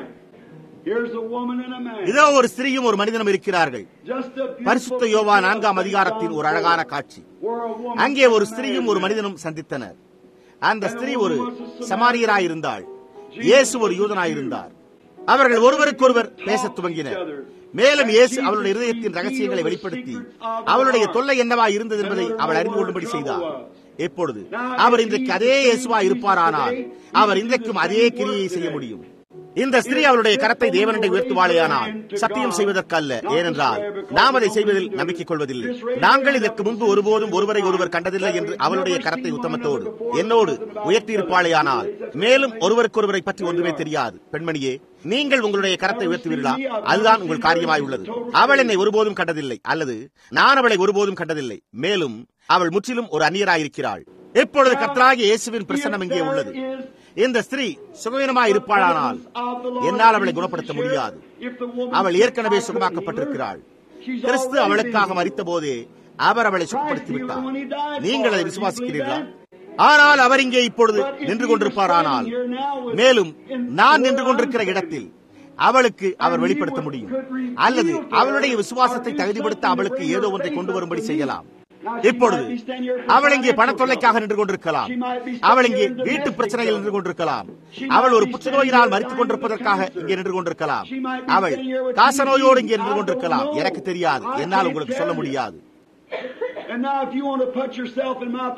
இதோ ஒரு ஸ்திரீயும் ஒரு மனிதனும் இருக்கிறார்கள். பரிசுத்த யோவான் 4ஆம் அதிகாரத்தின் ஒரு அழகான காட்சி. அங்கே ஒரு ஸ்திரீயும் ஒரு மனிதனும் சந்தித்தனர். அந்த ஸ்திரீ ஒரு சமாரியராயிருந்தாள். இயேசு ஒரு யூதனாயிருந்தார். அவர்கள் ஒருவருக்கொருவர் பேசத் துவங்கினர். மேலும் இயேசு அவளுடைய இருதயத்தின் ரகசியங்களை வெளிப்படுத்தி அவளுடைய தொல்லை என்னவா இருந்தது என்பதை அவள் அறிந்து கொள்ளும்படி செய்தார். எப்பொழுது அவர் இன்றைக்கு அதே இயேசுவா இருப்பாரானால் அவர் இன்றைக்கும் அதே கிரியை செய்ய முடியும். இந்த ஸ்திரீ அவளுடைய கரத்தை தேவனிடம் உயர்த்துவாளேயானால் சத்தியம் செய்வதற்கல்ல. ஏனென்றால் நாம் அதை செய்வதில் நம்பிக்கை கொள்வதில்லை. நாங்கள் இதற்கு முன்பு ஒருபோதும் ஒருவரை ஒருவர் கண்டதில்லை என்று அவளுடைய கரத்தை உத்தமத்தோடு என்னோடு உயர்த்தியிருப்பாளேயானால் மேலும் ஒருவருக்கொருவரை பற்றி ஒன்றுமே தெரியாது. பெண்மணியே, நீங்கள் உங்களுடைய கரத்தை உயர்த்துவீர்களா? அதுதான் உங்கள் காரியமாய் உள்ளது. அவள் என்னை ஒருபோதும் கண்டதில்லை, அல்லது நான் அவளை ஒருபோதும் கண்டதில்லை. மேலும் அவள் முற்றிலும் ஒரு அந்நியராயிருக்கிறாள். இப்பொழுது கர்த்தராகிய இயேசுவின் பிரசன்னம் இங்கே உள்ளது. இந்த ஸ்திரீ சுகவீனமாய் இருப்பாளானால் என்னால் அவளை குணப்படுத்த முடியாது. அவள் ஏற்கனவே சுகமாக்கப்பட்டிருக்கிறாள். கிறிஸ்து அவளுக்காக மரித்த போதே அவர் அவளை சுகப்படுத்திவிட்டார். நீங்கள் அதை விசுவாசிக்கிறீர்களா? ஆனால் அவர் இங்கே இப்பொழுது நின்று கொண்டிருப்பாரானால் மேலும் நான் நின்று கொண்டிருக்கிற இடத்தில் அவளுக்கு அவர் வெளிப்படுத்த முடியும். அல்லது அவளுடைய விசுவாசத்தை தகுதிப்படுத்த அவளுக்கு ஏதோ ஒன்றை கொண்டு வரும்படி செய்யலாம். இப்பொழுது அவள் இங்கே பணத்தொல்லைக்காக நின்று கொண்டிருக்கலாம். அவள் இங்கே வீட்டு பிரச்சனையில் நின்று கொண்டிருக்கலாம். அவள் ஒரு புற்றுநோயினால் மரித்துக் கொண்டிருப்பதற்காக இங்கே நின்று கொண்டிருக்கலாம். அவள் காசநோயோடு இங்கே நின்று கொண்டிருக்கலாம். எனக்கு தெரியாது, என்னால் உங்களுக்கு சொல்ல முடியாது.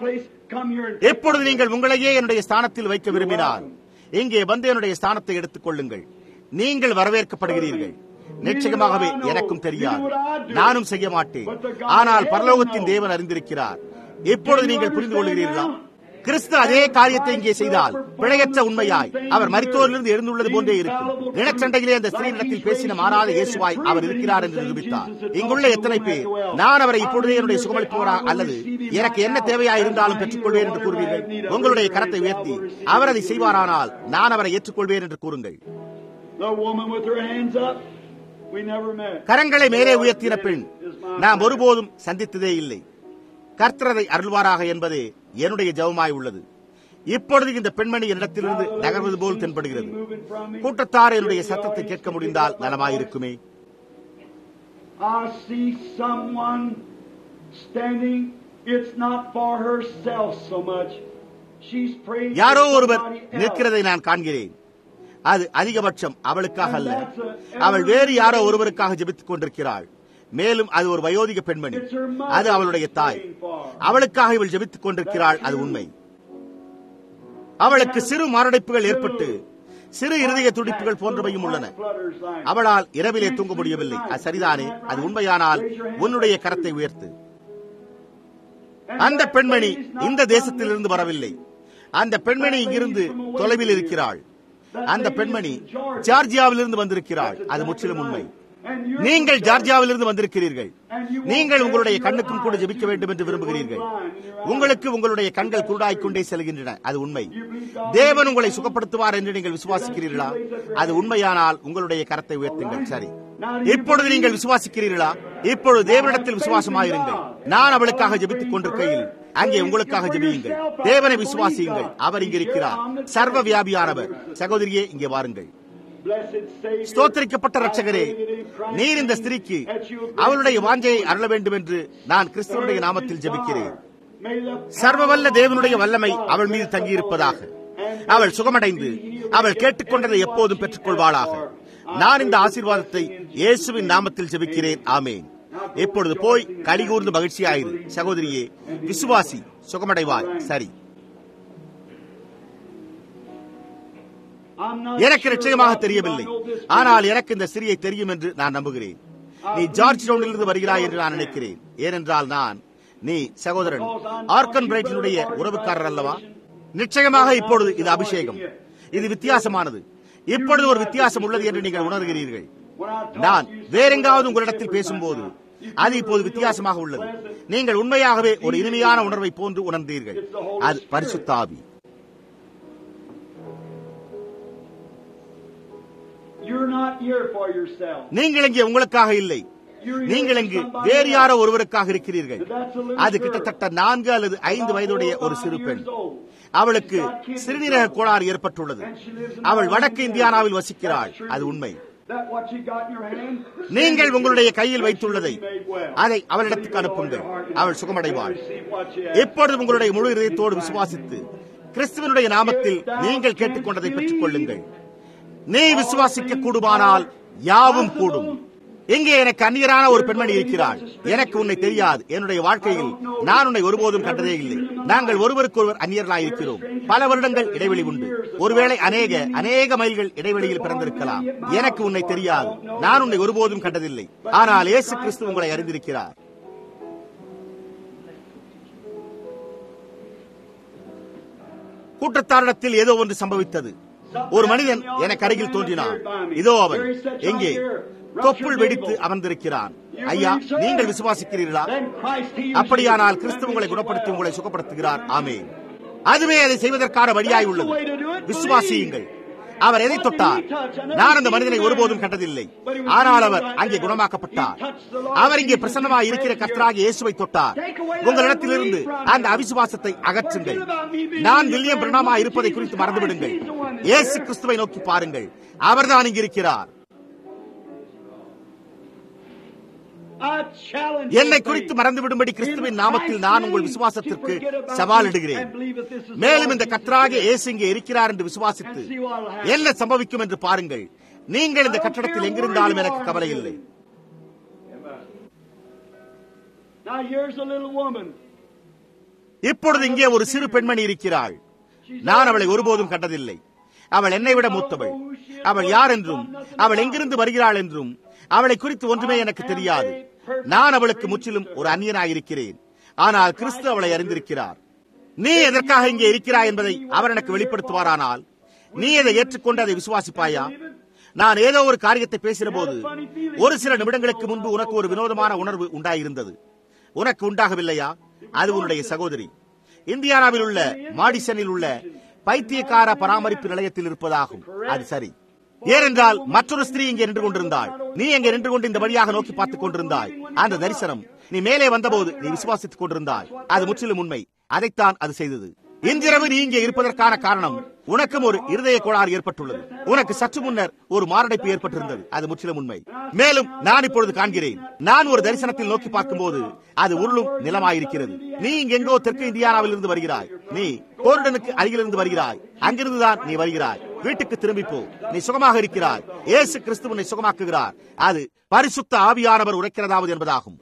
எப்பொழுது நீங்கள் உங்களையே என்னுடைய ஸ்தானத்தில் வைக்க விரும்பினால் இங்கே வந்து என்னுடைய ஸ்தானத்தை எடுத்துக் கொள்ளுங்கள். நீங்கள் வரவேற்கப்படுகிறீர்கள். நிச்சயமாகவே எனக்கும் தெரியாது, நானும் செய்ய மாட்டேன். ஆனால் பரலோகத்தின் தேவன் அறிந்திருக்கிறார். இப்பொழுது நீங்கள் புரிந்து கொள்கிறீர்களா? கிறிஸ்து அதே காரியத்தை இங்கே செய்தால் பிழையற்ற உண்மையாய் அவர் மரித்தோரிலிருந்து எழுந்துள்ளது போன்றே இருக்கும். இனச்சண்டையிலே அந்த ஸ்திரீனிடத்தில் பேசின மாறாத இயேசுவாய் அவர் இருக்கிறார் என்று நிரூபித்தார். இங்குள்ள எத்தனை பேர் நான் அவரை இப்பொழுதே என்னுடைய சுகமளிப்பவரா அல்லது எனக்கு என்ன தேவையா இருந்தாலும் பெற்றுக்கொள்வேன் என்று கூறுவீர்கள்? உங்களுடைய கரத்தை உயர்த்தி அவர் அதை செய்வாரானால் நான் அவரை ஏற்றுக்கொள்வேன் என்று கூறுங்கள். கரங்களை மேலே உயர்த்தின பெண் நாம் ஒருபோதும் சந்தித்ததே இல்லை. கர்த்தரை அருள்வாராக என்பதே என்னுடைய ஜெபமாய் உள்ளது. இப்பொழுது இந்த பெண்மணி என்னிடத்திலிருந்து நகர்வது போல் தென்படுகிறது. கூட்டத்தார் என்னுடைய சத்தத்தை கேட்க முடிந்தால் நலமாயிருக்குமே. யாரோ ஒருவர் நிற்கிறதை நான் காண்கிறேன். அது அதிகபட்சம் அவளுக்காக அல்ல, அவள் வேறு யாரோ ஒருவருக்காக ஜெபித்துக் கொண்டிருக்கிறாள். மேலும் அது ஒரு வயோதிக பெண்மணி, அது அவளுடைய தாய். அவளுக்காக இவள் ஜெபித்துக் கொண்டிருக்கிறாள். அது உண்மை. அவளுக்கு சிறு மாரடைப்புகள் ஏற்பட்டு சிறு இருதய துடிப்புகள் போன்றவையும் உள்ளன. அவளால் இரவிலே தூங்க முடியவில்லை. அது சரிதானே? அது உண்மையானால் உன்னுடைய கரத்தை உயர்த்து. அந்த பெண்மணி இந்த தேசத்திலிருந்து வரவில்லை. அந்த பெண்மணி இங்கிருந்து தொலைவில் இருக்கிறாள். அந்த பெண்மணி ஜார்ஜியாவிலிருந்து வந்திருக்கிறாள். அது முற்றிலும் உண்மை. நீங்கள் ஜார்ஜியாவிலிருந்து வந்திருக்கிறீர்கள். நீங்கள் உங்களுடைய கண்ணுக்கும் கூட ஜெபிக்க வேண்டும் என்று விரும்புகிறீர்கள். உங்களுக்கு உங்களுடைய கண்கள் குருடாய்க்கொண்டே செல்கின்றன. அது உண்மை. தேவன் உங்களை சுகப்படுத்துவார் என்று நீங்கள் விசுவாசிக்கிறீர்களா? அது உண்மையானால் உங்களுடைய கரத்தை உயர்த்துங்கள். சரி, இப்பொழுது நீங்கள் விசுவாசிக்கிறீர்களா? இப்பொழுது தேவனிடத்தில் விசுவாசமாயிருங்கள். நான் அவளுக்காக ஜெபித்துக் கொண்டிருக்கையில் அங்கே உங்களுக்காக ஜெபியுங்கள். தேவனை விசுவாசியுங்கள். அவர் இங்கு இருக்கிறார், சர்வ வியாபியானவர். சகோதரியே, இங்கே வாருங்கள். ஸ்தோத்திரிக்கப்பட்ட இரட்சகரே, நீர் இந்த ஸ்திரீக்கு அவளுடைய வாஞ்சையை அருள வேண்டும் என்று நான் கிறிஸ்துவனுடைய நாமத்தில் ஜெபிக்கிறேன். சர்வவல்ல தேவனுடைய வல்லமை அவள் மீது தங்கியிருப்பதாக. அவள் சுகமடைந்து அவள் கேட்டுக்கொண்டதை எப்போதும் பெற்றுக் கொள்வாளாக. நான் இந்த ஆசீர்வாதத்தை இயேசுவின் நாமத்தில் ஜெபிக்கிறேன். ஆமேன். இப்பொழுது போய் கலிகூர்ந்து மகிழ்ச்சியாயிரு. சகோதரியே, விசுவாசி, சுகமடைவாய். சரி, எனக்கு நிச்சயமாக தெரியவில்லை, ஆனால் எனக்கு இந்த சிறியை தெரியும் என்று நான் நம்புகிறேன். நீ ஜார்ஜ் டவுனிலிருந்து வருகிறாய் என்று நான் நினைக்கிறேன். ஏனென்றால் நீ சகோதரன் ஆர்கன் பிரைட்டினுடைய உறவுக்காரர் அல்லவா? நிச்சயமாக இப்பொழுது இது அபிஷேகம். இது வித்தியாசமானது. இப்பொழுது ஒரு வித்தியாசம் உள்ளது என்று நீங்கள் உணர்கிறீர்கள். நான் வேறெங்காவது உங்களிடத்தில் பேசும்போது அது இப்போது வித்தியாசமாக உள்ளது. நீங்கள் உண்மையாகவே ஒரு இனிமையான உணர்வை போன்று உணர்ந்தீர்கள். அது பரிசுத்த ஆவி. நீங்கள் இங்கே உங்களுக்காக இல்லை. நீங்கள் இங்கு வேறு யாரோ ஒருவருக்காக இருக்கிறீர்கள். அது கிட்டத்தட்ட 4 அல்லது 5 வயதுடைய ஒரு சிறு பெண். அவளுக்கு சிறுநீரக கோளாறு ஏற்பட்டுள்ளது. அவள் வடக்கு இந்தியானாவில் வசிக்கிறாள். அது உண்மை. நீங்கள் உங்களுடைய கையில் வைத்துள்ளதை அதை அவளிடத்துக்கு அனுப்புங்கள். அவள் சுகமடைவாள். எப்பொழுது உங்களுடைய முழு இதயத்தோடு விசுவாசித்து கிறிஸ்துவனுடைய நாமத்தில் நீங்கள் கேட்டுக்கொண்டதை பெற்றுக் கொள்ளுங்கள். நீ விசுவாசிக்க கூடுமானால் யாவும் கூடும். இங்கே எனக்கு அந்நியரான ஒரு பெண்மணி இருக்கிறாள். எனக்கு உன்னை தெரியாது. என்னுடைய வாழ்க்கையில் நான் உன்னை ஒருபோதும் கண்டதே இல்லை. நாங்கள் ஒருவருக்கொருவர் அந்நியர்களாய் இருக்கிறோம். பல வருடங்கள் இடைவெளி உண்டு. ஒருவேளை அநேக மைல்கள் இடைவெளியில் பிறந்திருக்கலாம். எனக்கு உன்னை தெரியாது. நான் உன்னை ஒருபோதும் கண்டதில்லை. ஆனால் இயேசு கிறிஸ்து உங்களை அறிந்திருக்கிறார். கூட்டத்தாரிடத்தில் ஏதோ ஒன்று சம்பவித்தது. ஒரு மனிதன் எனக்கு அருகில் தோன்றினான். இதோ அவன் எங்கே தொப்புள் வெடித்து அமர்ந்திருக்கிறான். ஐயா, நீங்கள் விசுவாசிக்கிறீர்களா? அப்படியானால் கிறிஸ்து உங்களை குணப்படுத்தி உங்களை சுகப்படுத்துகிறார். ஆமென். அதுவே அதை செய்வதற்கான வழியாய் உள்ளது. விசுவாசியுங்கள். அவர் எதை தொட்டார்? நான் அந்த மனிதனை ஒருபோதும் கண்டதில்லை. ஆனால் அவர் அங்கே குணமாக்கப்பட்டார். அவர் இங்கே பிரசன்னமாய் இருக்கிற கர்த்தராகிய இயேசுவை தொட்டார். உங்களிடத்திலிருந்து அந்த அவிசுவாசத்தை அகற்றுங்கள். நான் வில்லியம் பிரணாமாய் இருப்பதை குறித்து மறந்துவிடுங்கள். இயேசு கிறிஸ்துவை நோக்கி பாருங்கள். அவர்தான் இங்கு இருக்கிறார். என்னை குறித்து மறந்துவிடும்படி கிறிஸ்துவின் நாமத்தில் நான் உங்கள் விசுவாசத்திற்கு சவாலிடுகிறேன். மேலும் இந்த கர்த்தராகிய இயேசு இங்கே இருக்கிறார் என்று விசுவாசித்து என்ன சம்பவிக்கும் என்று பாருங்கள். நீங்கள் இந்த கட்டடத்தில் எங்கிருந்தாலும் எனக்கு கவலை இல்லை. இப்பொழுது இங்கே ஒரு சிறு பெண்மணி இருக்கிறாள். நான் அவளை ஒருபோதும் கண்டதில்லை. அவள் என்னை விட மூத்தவள். அவள் யார் என்றும் அவள் எங்கிருந்து வருகிறாள் என்றும் அவளை குறித்து ஒன்றுமே எனக்கு தெரியாது. நான் அவளுக்கு முற்றிலும் ஒரு அந்நியனாயிருக்கிறேன். ஆனால் கிறிஸ்து அவளை அறிந்திருக்கிறார். நீ எதற்காக இங்கே இருக்கிறாய் என்பதை அவர் எனக்கு வெளிப்படுத்துவாரானால் நீ அதை ஏற்றுக்கொண்டு அதை விசுவாசிப்பாயா? நான் ஏதோ ஒரு காரியத்தை பேசின போது ஒரு சில நிமிடங்களுக்கு முன்பு உனக்கு ஒரு வினோதமான உணர்வு உண்டாயிருந்தது. உனக்கு உண்டாகவில்லையா? அது உன்னுடைய சகோதரி இந்தியானாவில் உள்ள மாடிசனில் உள்ள பைத்தியக்கார பராமரிப்பு நிலையத்தில் இருப்பதாகும். அது சரி. ஏனென்றால் மற்றொரு ஸ்திரீ இங்கே நின்று கொண்டிருந்தாள். நீ எங்கே நின்று கொண்டு இந்த வழியாக நோக்கி பார்த்துக் கொண்டிருந்தாய். அந்த தரிசனம் நீ மேலே வந்தபோது நீ விசுவாசித்துக் கொண்டிருந்தாய். அது முற்றிலும் உண்மை. அதைத்தான் அது செய்தது. இன்றிரவு நீ இங்கே இருப்பதற்கான காரணம் உனக்கும் ஒரு இருதய கோளாறு ஏற்பட்டுள்ளது. உனக்கு சற்று முன்னர் ஒரு மாரடைப்பு ஏற்பட்டிருந்தது. அது முற்றிலும் உண்மை. மேலும் நான் இப்பொழுது காண்கிறேன். நான் ஒரு தரிசனத்தில் நோக்கி பார்க்கும்போது அது உருளும் நிலமாயிருக்கிறது. நீ இங்கெங்கோ தெற்கு இந்தியானாவில் இருந்து வருகிறாய். நீ கோர்டனுக்கு அருகிலிருந்து வருகிறாய். அங்கிருந்துதான் நீ வருகிறாய். வீட்டுக்கு திரும்பி போ. நீ சுகமாக இருக்கிறாய். இயேசு கிறிஸ்து உன்னை சுகமாக்குகிறார். அது பரிசுத்த ஆவியானவர் உரைக்கிறதாவது என்பதாகும்.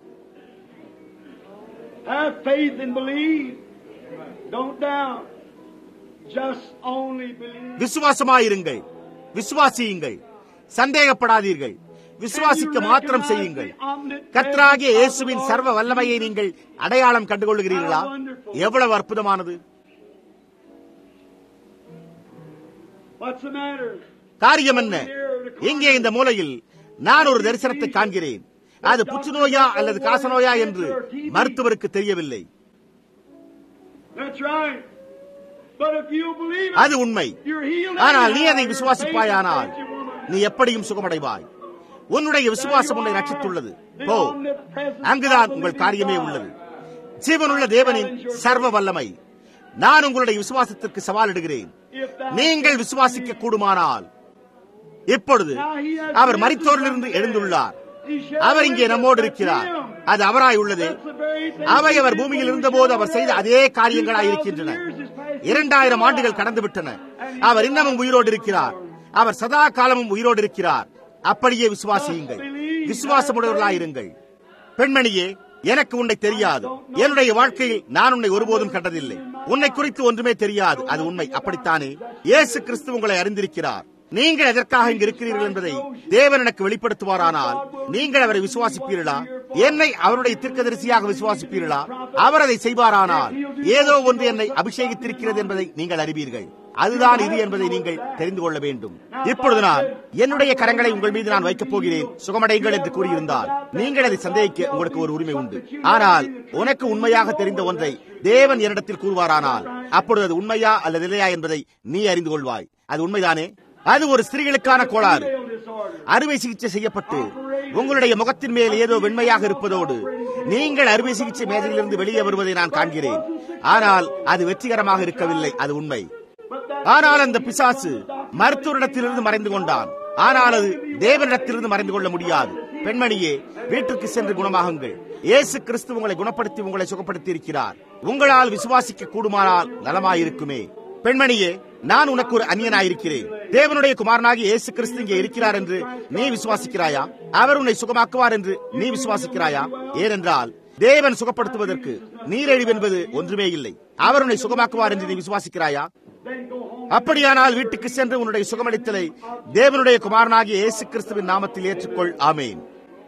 Have faith and believe. Don't doubt. Just only believe. விசுவாசமாயிருங்கள், விசுவாசியுங்கள், சந்தேகப்படாதீர்கள், விசுவாசிக்க மாத்திரம் செய்யுங்கள். கர்த்தராகிய இயேசுவின் சர்வ வல்லமையை நீங்கள் அடையாளம் கண்டுகொள்கிறீர்களா? எவ்வளவு அற்புதமானது! What's the matter? காரியம் என்ன? இங்கே இந்த மூலையில் நான் ஒரு தரிசனத்தை காண்கிறேன். அது புற்றுநோயா அல்லது காசநோயா என்று மருத்துவருக்கு தெரியவில்லை. That's right. But if you believe it, அது உண்மை. ஆனால் நீ அதை விசுவாசிப்பாயானால் நீ எப்படியும் சுகமடைவாய். உன்னுடைய விசுவாசம் உன்னை ரட்சித்துள்ளது. போ, அங்குதான் உங்கள் காரியமே உள்ளது. ஜீவனுள்ள தேவனின் சர்வ வல்லமை. நான் உங்களுடைய விசுவாசத்திற்கு சவாலிடுகிறேன். நீங்கள் விசுவாசிக்க கூடுமானால் இப்பொழுது அவர் மரித்தோரிலிருந்து எழுந்துள்ளார். அவர் இங்கே நம்மோடு இருக்கிறார். அது அவராய் உள்ளது. அவை அவர் பூமியில் இருந்தபோது அவர் செய்த அதே காரியங்களாய் இருக்கின்றன. 2000 ஆண்டுகள் கடந்து விட்டன. அவர் இன்னமும் உயிரோடு இருக்கிறார். அவர் சதா காலமும் உயிரோடு இருக்கிறார். அப்படியே விசுவாசியுங்கள். விசுவாசமுடையவர்களாயிருங்கள். பெண்மணியே, எனக்கு உன்னை தெரியாது. என்னுடைய வாழ்க்கையில் நான் உன்னை ஒருபோதும் கண்டதில்லை. உன்னை குறித்து ஒன்றுமே தெரியாது. அது உண்மை. அப்படித்தானே? இயேசு கிறிஸ்து உங்களை அறிந்திருக்கிறார். நீங்கள் எதற்காக இங்கு இருக்கிறீர்கள் என்பதை தேவன் எனக்கு வெளிப்படுத்துவாரானால் நீங்கள் அவரை விசுவாசிப்பீர்களா? என்னை அவருடைய தீர்க்கதரிசியாக விசுவாசிப்பீர்களா? அவர் அதை செய்வாரானால் ஏதோ ஒன்று என்னை அபிஷேகித்திருக்கிறது என்பதை நீங்கள் அறிவீர்கள். அதுதான் இது என்பதை நீங்கள் தெரிந்து கொள்ள வேண்டும். இப்பொழுது நான் என்னுடைய கரங்களை உங்கள் மீது நான் வைக்கப் போகிறேன், சுகமடைங்கள் என்று கூறியிருந்தால் நீங்கள் அதை சந்தேகிக்க உங்களுக்கு ஒரு உரிமை உண்டு. ஆனால் உனக்கு உண்மையாக தெரிந்த ஒன்றை தேவன் என்னிடத்தில் கூறுவாரானால் அப்பொழுது அது உண்மையா அல்லது இல்லையா என்பதை நீ அறிந்து கொள்வாய். அது உண்மைதானே? அது ஒரு ஸ்திரீகளுக்கான கோளாறு. அறுவை சிகிச்சை செய்யப்பட்டு உங்களுடைய முகத்தின் மேல் ஏதோ வெண்மையாக இருப்பதோடு நீங்கள் அறுவை சிகிச்சை மேதையிலிருந்து வெளியே வருவதை நான் காண்கிறேன். ஆனால் அது வெற்றிகரமாக இருக்கவில்லை. அது உண்மை. ஆனால் அந்த பிசாசு மருத்துவரிடத்திலிருந்து மறைந்து கொண்டான். ஆனால் அது தேவனிடத்திலிருந்து மறைந்து கொள்ள முடியாது. பெண்மணியே, வீட்டிற்கு சென்று குணமாகுங்கள். இயேசு கிறிஸ்து உங்களை குணப்படுத்தி உங்களை சுகப்படுத்தி இருக்கிறார். உங்களால் விசுவாசிக்க கூடுமானால் நலமாயிருக்குமே. பெண்மணியே, நான் உனக்கு ஒரு அந்நியனாயிருக்கிறேன். தேவனுடைய குமாரனாகிய இயேசு கிறிஸ்து இங்கே இருக்கிறார் என்று நீ விசுவாசிக்கிறாயா? அவர் உன்னை சுகமாக்குவார் என்று நீ விசுவாசிக்கிறாயா? ஏனென்றால் தேவன் சுகப்படுத்துவதற்கு நீரிழிவு என்பது ஒன்றுமே இல்லை. அவர் உன்னை சுகமாக்குவார் என்று நீ விசுவாசிக்கிறாயா? அப்படியானால் வீட்டுக்கு சென்று உன்னுடைய சுகமளித்தலை தேவனுடைய குமாரனாகிய இயேசு கிறிஸ்துவின் நாமத்தில் ஏற்றுக்கொள். ஆமேன்.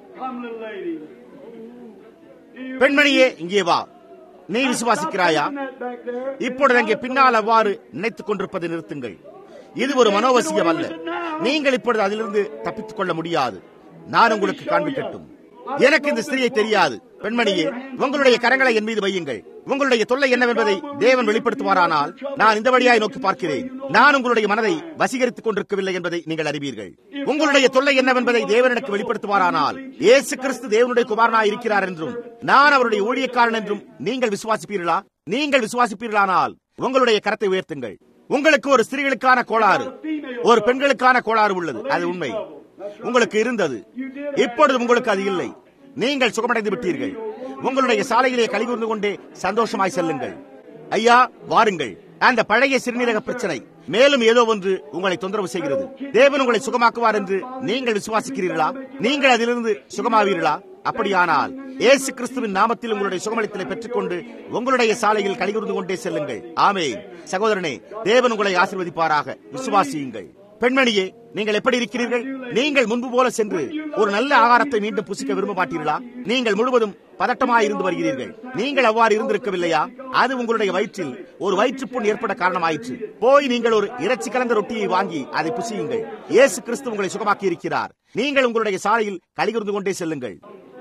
பெண்மணியே, இங்கே வா. நீ விசுவாசிக்கிறாயா? இப்பொழுது அங்கே பின்னால் அவ்வாறு நினைத்துக் கொண்டிருப்பதை நிறுத்துங்கள். இது ஒரு மனோவசியம் அல்ல. நீங்கள் இப்பொழுது அதிலிருந்து தப்பித்துக் கொள்ள முடியாது. நான் உங்களுக்கு காண்பிக்கட்டும். எனக்கு இந்த ஸ்திரியை தெரியாது. பெண்மணியே, உங்களுடைய கரங்களை என் மீது வையுங்கள். உங்களுடைய தொல்லை என்னவென்பதை தேவன் வெளிப்படுத்துவாரானால் நான் இந்த வழியாய் நோக்கி பார்க்கிறேன். நான் உங்களுடைய மனதை வசீகரித்துக் கொண்டிருக்கவில்லை என்பதை நீங்கள் அறிவீர்கள். உங்களுடைய தொல்லை என்னவென்பதை தேவன் எனக்கு வெளிப்படுத்துவாரானால் இயேசு கிறிஸ்து தேவனுடைய குமாரனாய் இருக்கிறார் என்றும் நான் அவருடைய ஊழியக்காரன் என்றும் நீங்கள் விசுவாசிப்பீர்களா? நீங்கள் விசுவாசிப்பீர்களானால் உங்களுடைய கரத்தை உயர்த்துங்கள். உங்களுக்கு ஒரு ஸ்திரீகளுக்கான கோளாறு, ஒரு பெண்களுக்கான கோளாறு உள்ளது. அது உண்மை. உங்களுக்கு இருந்தது. இப்பொழுது உங்களுக்கு அது இல்லை. நீங்கள் சுகமடைந்து விட்டீர்கள். உங்களுடைய சாலையிலே கலிகூர்ந்து கொண்டே சந்தோஷமாய் செல்லுங்கள். ஐயா, வாருங்கள். அந்த பழைய சிறுநீரக பிரச்சனை மேலும் ஏதோ ஒன்று உங்களை தொந்தரவு செய்கிறது. தேவன் உங்களை சுகமாக்குவார் என்று நீங்கள் விசுவாசிக்கிறீர்களா? நீங்கள் அதிலிருந்து சுகமாவீர்களா? அப்படியானால் இயேசு கிறிஸ்துவின் நாமத்தில் உங்களுடைய சுகமளித்தலை பெற்றுக்கொண்டு உங்களுடைய சாலையில் களிகூர்ந்து கொண்டே செல்லுங்கள். ஆமென். சகோதரனே, தேவன் உங்களை ஆசீர்வதிப்பாராக. விசுவாசியுங்கள். பெண்மணியே, நீங்கள் எப்படி இருக்கிறீர்கள்? நீங்கள் முன்பு போல சென்று ஒரு நல்ல ஆகாரத்தை மீண்டும் புசிக்க விரும்ப மாட்டீர்களா? நீங்கள் முழுவதும் பதட்டமாய் இருந்து வருகிறீர்கள். நீங்கள் அவ்வாறு இருந்திருக்கவில்லையா? அது உங்களுடைய வயிற்றில் ஒரு வயிற்றுப்புண் ஏற்பட காரணமாயிற்று. போய் நீங்கள் ஒரு இறைச்சி கலந்த ரொட்டியை வாங்கி அதை புசியுங்கள். இயேசு கிறிஸ்து உங்களை சுகமாக்கி இருக்கிறார். நீங்கள் உங்களுடைய சாலையில் களிகூர்ந்து கொண்டே செல்லுங்கள்.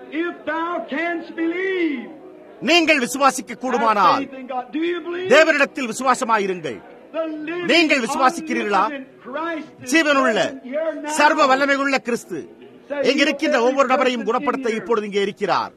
நீங்கள் விசுவாசிக்க கூடுமானால் தேவனிடத்தில் விசுவாசமாயிருங்கள். நீங்கள் விசுவாசிக்கிறீர்களா? ஜீவனுள்ள சர்வ வல்லமையுள்ள கிறிஸ்து இங்க இருக்கின்ற ஒவ்வொரு நபரையும் குணப்படுத்த இப்பொழுது இங்கே இருக்கிறார்.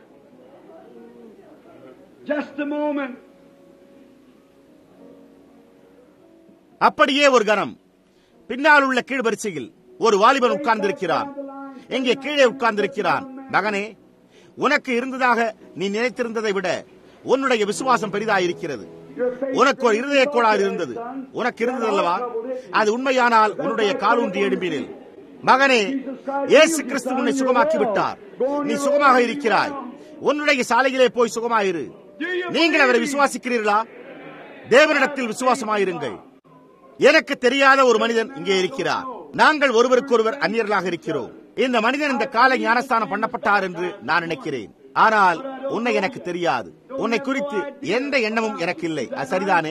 அப்படியே ஒரு கணம் பின்னால் உள்ள கீழ் வரிசையில் ஒரு வாலிபன் உட்கார்ந்திருக்கிறான். எங்கே கீழே உட்கார்ந்திருக்கிறான். மகனே, உனக்கு இருந்ததாக நீ நினைத்திருந்ததை விட உன்னுடைய விசுவாசம் பெரிதாயிருக்கிறது. உனக்கு ஒரு இருதய கோளாறு இருந்தது. உனக்கு இருந்ததல்லவா? அது உண்மையானால் உன்னுடைய காலூன்றி எழும்பினில். மகனே, இயேசு கிறிஸ்து உன்னை சுகமாக்கி விட்டார். நீ சுகமாக இருக்கிறாய். உன்னுடைய சாலையிலே போய் சுகமாயிரு. நீங்கள் அவரை விசுவாசிக்கிறீர்களா? தேவனிடத்தில் விசுவாசமாயிருங்கள். எனக்கு தெரியாத ஒரு மனிதன் இங்கே இருக்கிறார். நாங்கள் ஒருவருக்கொருவர் அந்நியர்களாக இருக்கிறோம். இந்த மனிதன் இந்த காலை ஞானஸ்தானம் பண்ணப்பட்டார் என்று நான் நினைக்கிறேன். ஆனால் உன்னை எனக்கு தெரியாது. உன்னை குறித்து எந்த எண்ணமும் எனக்கு இல்லை. அது சரிதானே?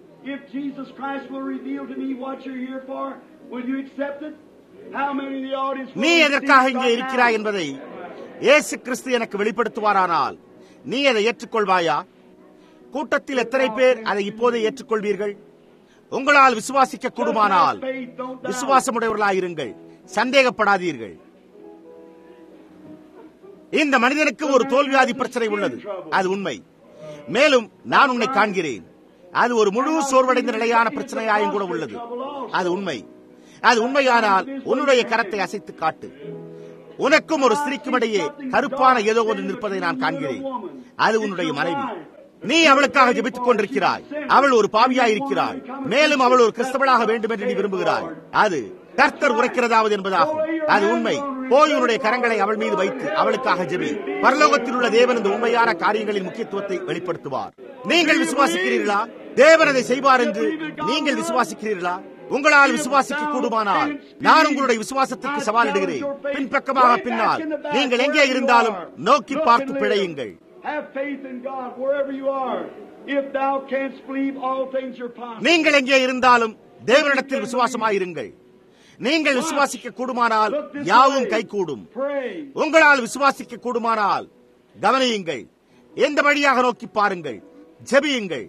நீ எதற்காக இங்கே இருக்கிறாய் என்பதை இயேசு கிறிஸ்து எனக்கு வெளிப்படுத்துவாரானால் நீ அதை ஏற்றுக்கொள்வாயா? கூட்டத்தில் எத்தனை பேர் அதை இப்போதே ஏற்றுக்கொள்வீர்கள்? உங்களால் விசுவாசிக்க கூடுமானால் விசுவாசமுடையவர்களாயிருங்கள். சந்தேகப்படாதீர்கள். இந்த மனிதனுக்கு ஒரு தோல்வியாதி பிரச்சனை உள்ளது. அது உண்மை. மேலும் நான் உன்னை காண்கிறேன். அது ஒரு முழு சோர்வடைந்த நிலையான பிரச்சனையாயும் கூட உள்ளது. அது உண்மை. அது உண்மையானால் உன்னுடைய கரத்தை அசைத்து காட்டு. உனக்கும் ஒரு ஸ்திரீக்கும் இடையே கருப்பான ஏதோ ஒன்று நிற்பதை நான் காண்கிறேன். அது உன்னுடைய மனைவி. நீ அவளுக்காக ஜெபித்துக் கொண்டிருக்கிறாய். அவள் ஒரு பாவியாயிருக்கிறாள். மேலும் அவள் ஒரு கிறிஸ்தவளாக வேண்டும் என்று நீ விரும்புகிறாய். அது கர்த்தர் உரைக்கிறதாவது என்பதாகும். அது உண்மை. போய் உன்னுடைய கரங்களை அவள் மீது வைத்து அவளுக்காக ஜெபி. பரலோகத்தில் உள்ள தேவன் இந்த உண்மையான காரியங்களின் முக்கியத்துவத்தை வெளிப்படுத்துவார். நீங்கள் விசுவாசிக்கிறீர்களா? தேவன் அதை செய்வார் என்று நீங்கள் விசுவாசிக்கிறீர்களா? உங்களால் விசுவாசிக்க கூடுமானால் நான் உங்களுடைய விசுவாசத்திற்கு சவாலிடுகிறேன். பின்பக்கமாக பின்னால் நீங்கள் எங்கே இருந்தாலும் நோக்கி பார்த்து பிழையுங்கள். நீங்கள் எங்கே இருந்தாலும் தேவனிடத்தில் விசுவாசமாயிருங்கள். நீங்கள் விசுவாசிக்க கூடுமானால் யாவும் கைகூடும். உங்களால் விசுவாசிக்க கூடுமானால் கவனியுங்கள். எந்த வழியாக நோக்கி பாருங்கள். ஜெபியுங்கள்.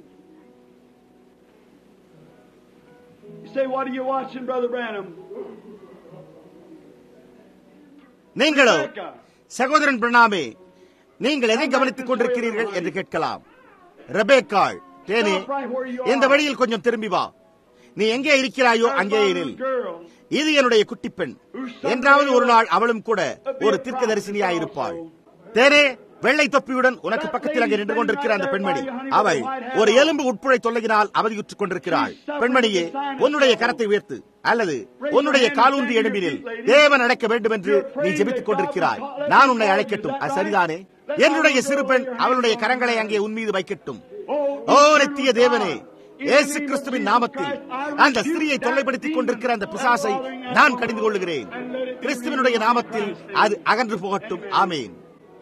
நீங்களோ, சகோதரன் பிரணாமே, நீங்கள் எதை கவனித்துக் கொண்டிருக்கிறீர்கள் என்று கேட்கலாம். ரெபேக்காள், தேனே, இந்த வழியில் கொஞ்சம் திரும்பி வா. நீ எங்கே இருக்கிறாயோ அங்கே நில். இது என்னுடைய குட்டி பெண். என்றாவது ஒரு நாள் அவளும் கூட ஒரு தீர்க்கதரிசினியாயிருப்பாள். தேனே, வெள்ளை தொப்பியுடன் உனக்கு பக்கத்தில் அங்கே நின்று கொண்டிருக்கிற அந்த பெண்மணி, அவள் ஒரு எலும்பு உட்புழை தொல்லையினால் அவதியுற்றுக் கொண்டிருக்கிறாள். பெண்மணியே, உன்னுடைய கரத்தை உயர்த்து அல்லது உன்னுடைய காலூன்றி எழும்பினில் தேவன் அழைக்க வேண்டும் என்று நீ ஜெபித்துக் கொண்டிருக்கிறாய். நான் உன்னை அழைக்கட்டும். அது சரிதானே? என்னுடைய சிறு பெண் அவளுடைய கரங்களை அங்கே உன் மீது வைக்கட்டும். ஓ நித்திய தேவனே, இயேசு கிறிஸ்துவின் நாமத்தில் அந்த ஸ்திரியை தொல்லைப்படுத்திக் கொண்டிருக்கிற அந்த பிசாசை நான் கடிந்து கொள்ளுகிறேன். கிறிஸ்துவனுடைய நாமத்தில் அது அகன்று போகட்டும். ஆமேன்.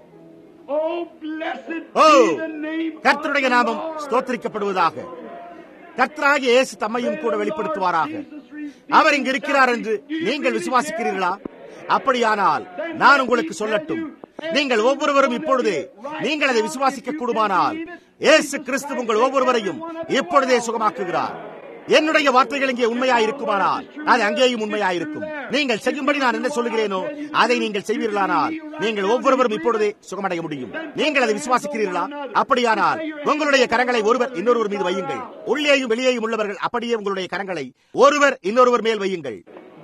ஓ, கர்த்தருடைய நாமம் ஸ்தோத்திரிக்கப்படுவதாக. கர்த்தராகிய இயேசு தம்மையும் கூட வெளிப்படுத்துவாராக. அவர் இங்கு இருக்கிறார் என்று நீங்கள் விசுவாசிக்கிறீர்களா? அப்படியானால் நான் உங்களுக்கு சொல்லட்டும், நீங்கள் ஒவ்வொருவரும் இப்பொழுதே நீங்கள் அதை விசுவாசிக்க கூடுமானால் இயேசு கிறிஸ்து உங்கள் ஒவ்வொருவரையும் இப்பொழுதே சுகமாக்குகிறார். என்னுடைய வார்த்தைகள் இங்கே உண்மையாயிருக்குமானால் அது அங்கேயும் உண்மையாயிருக்கும். நீங்கள் செய்யும்படி நான் என்ன சொல்லுகிறேனோ அதை நீங்கள் செய்வீர்களானால் நீங்கள் ஒவ்வொருவரும் இப்பொழுதே சுகமடைய முடியும். நீங்கள் அதை விசுவாசிக்கிறீர்களா? அப்படியானால் உங்களுடைய கரங்களை ஒருவர் இன்னொருவர் மீது வையுங்கள். உள்ளேயும் வெளியேயும் உள்ளவர்கள் அப்படியே உங்களுடைய கரங்களை ஒருவர் இன்னொருவர் மேல் வையுங்கள்.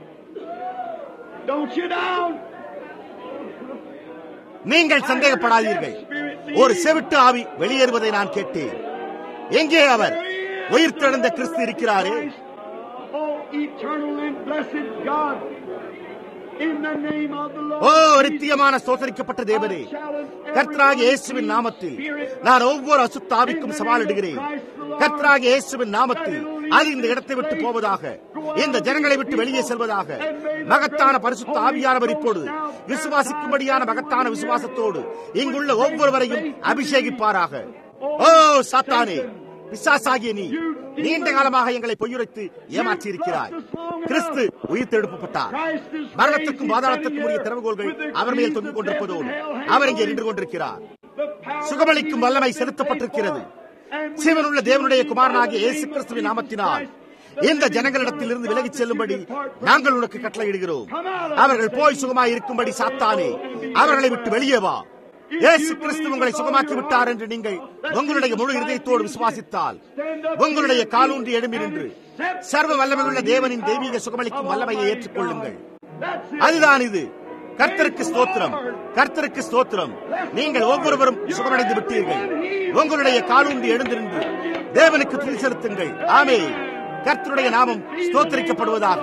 நீங்கள் சந்தேகப்படாதீர்கள். ஒரு செவிட்டு ஆவி வெளியேறுவதை நான் கேட்டேன். எங்கே அவர்? உயிர்த்தெழுந்த கிறிஸ்து இருக்கிறாரே. ஓ நித்தியமான ஸ்தோத்திரிக்கப்பட்ட தேவனே, கர்த்தராகிய இயேசுவின் நாமத்தில் நான் ஒவ்வொரு அசுத்த ஆவிக்கும் சவாலிடுகிறேன். கர்த்தராகிய இயேசுவின் நாமத்தில் அது இந்த இடத்தை விட்டு போவதாக, இந்த ஜனங்களை விட்டு வெளியே செல்வதாக. மகத்தான பரிசுத்த ஆவியானவர் இப்போது விசுவாசிக்கும்படியான மகத்தான விசுவாசத்தோடு இங்குள்ள ஒவ்வொருவரையும் அபிஷேகிப்பாராக. ஓ சாத்தானே, பிசாசாகிய நீ நீண்ட காலமாக எங்களை பொய்யுரைத்து ஏமாற்றி இருக்கிறாய். கிறிஸ்து உயிர்த்தெழுப்பப்பட்டார். மரணத்துக்கும் பாதாளத்துக்கும் உரிய திறவுகோல்கள் அவர் மேல் தொங்கிக் கொண்டிருப்பதோடு அவர் இங்கே நின்று கொண்டிருக்கிறார். சுகமளிக்கும் வல்லமை செலுத்தப்பட்டிருக்கிறது. சிவனுள்ள தேவனுடைய குமாரனாகிய இயேசு கிறிஸ்துவின் நாமத்தினால் இந்த ஜனங்களிடத்தில் இருந்து விலகிச் செல்லும்படி நாங்கள் உனக்கு கட்டளையிடுகிறோம். அவர்கள் போய் சுகமாய் இருக்கும்படி சாத்தானே, அவர்களை விட்டு வெளியே வா. இயேசு கிறிஸ்து உங்களை சுகமாக்கி விட்டார் என்று நீங்கள் உங்களுடைய முழு இதயத்தோடு விசுவாசித்தால், உங்களுடைய காலூன்றி எழும்பி நின்று சர்வ வல்லமையுள்ள தேவனின் தெய்வீக சுகமளிக்கும் வல்லமையை ஏற்றுக்கொள்ளுங்கள். அதுதான் இது. கர்த்தருக்கு ஸ்தோத்திரம், கர்த்தருக்கு ஸ்தோத்திரம். நீங்கள் ஒவ்வொருவரும் சுகமடைந்து விட்டீர்கள். உங்களுடைய காலூன்றி எழுந்து நின்று தேவனுக்கு துதி செலுத்துங்கள். ஆமென். கர்த்தருடைய நாமம் ஸ்தோத்திரிக்கப்படுவதாக.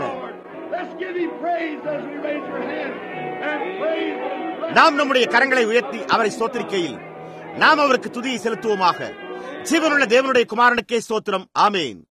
நாம் நம்முடைய கரங்களை உயர்த்தி அவரை ஸ்தோத்திரிக்கையில் நாம் அவருக்கு துதியை செலுத்துவோமாக. ஜீவனுள்ள தேவனுடைய குமாரனுக்கே ஸ்தோத்திரம். ஆமென்.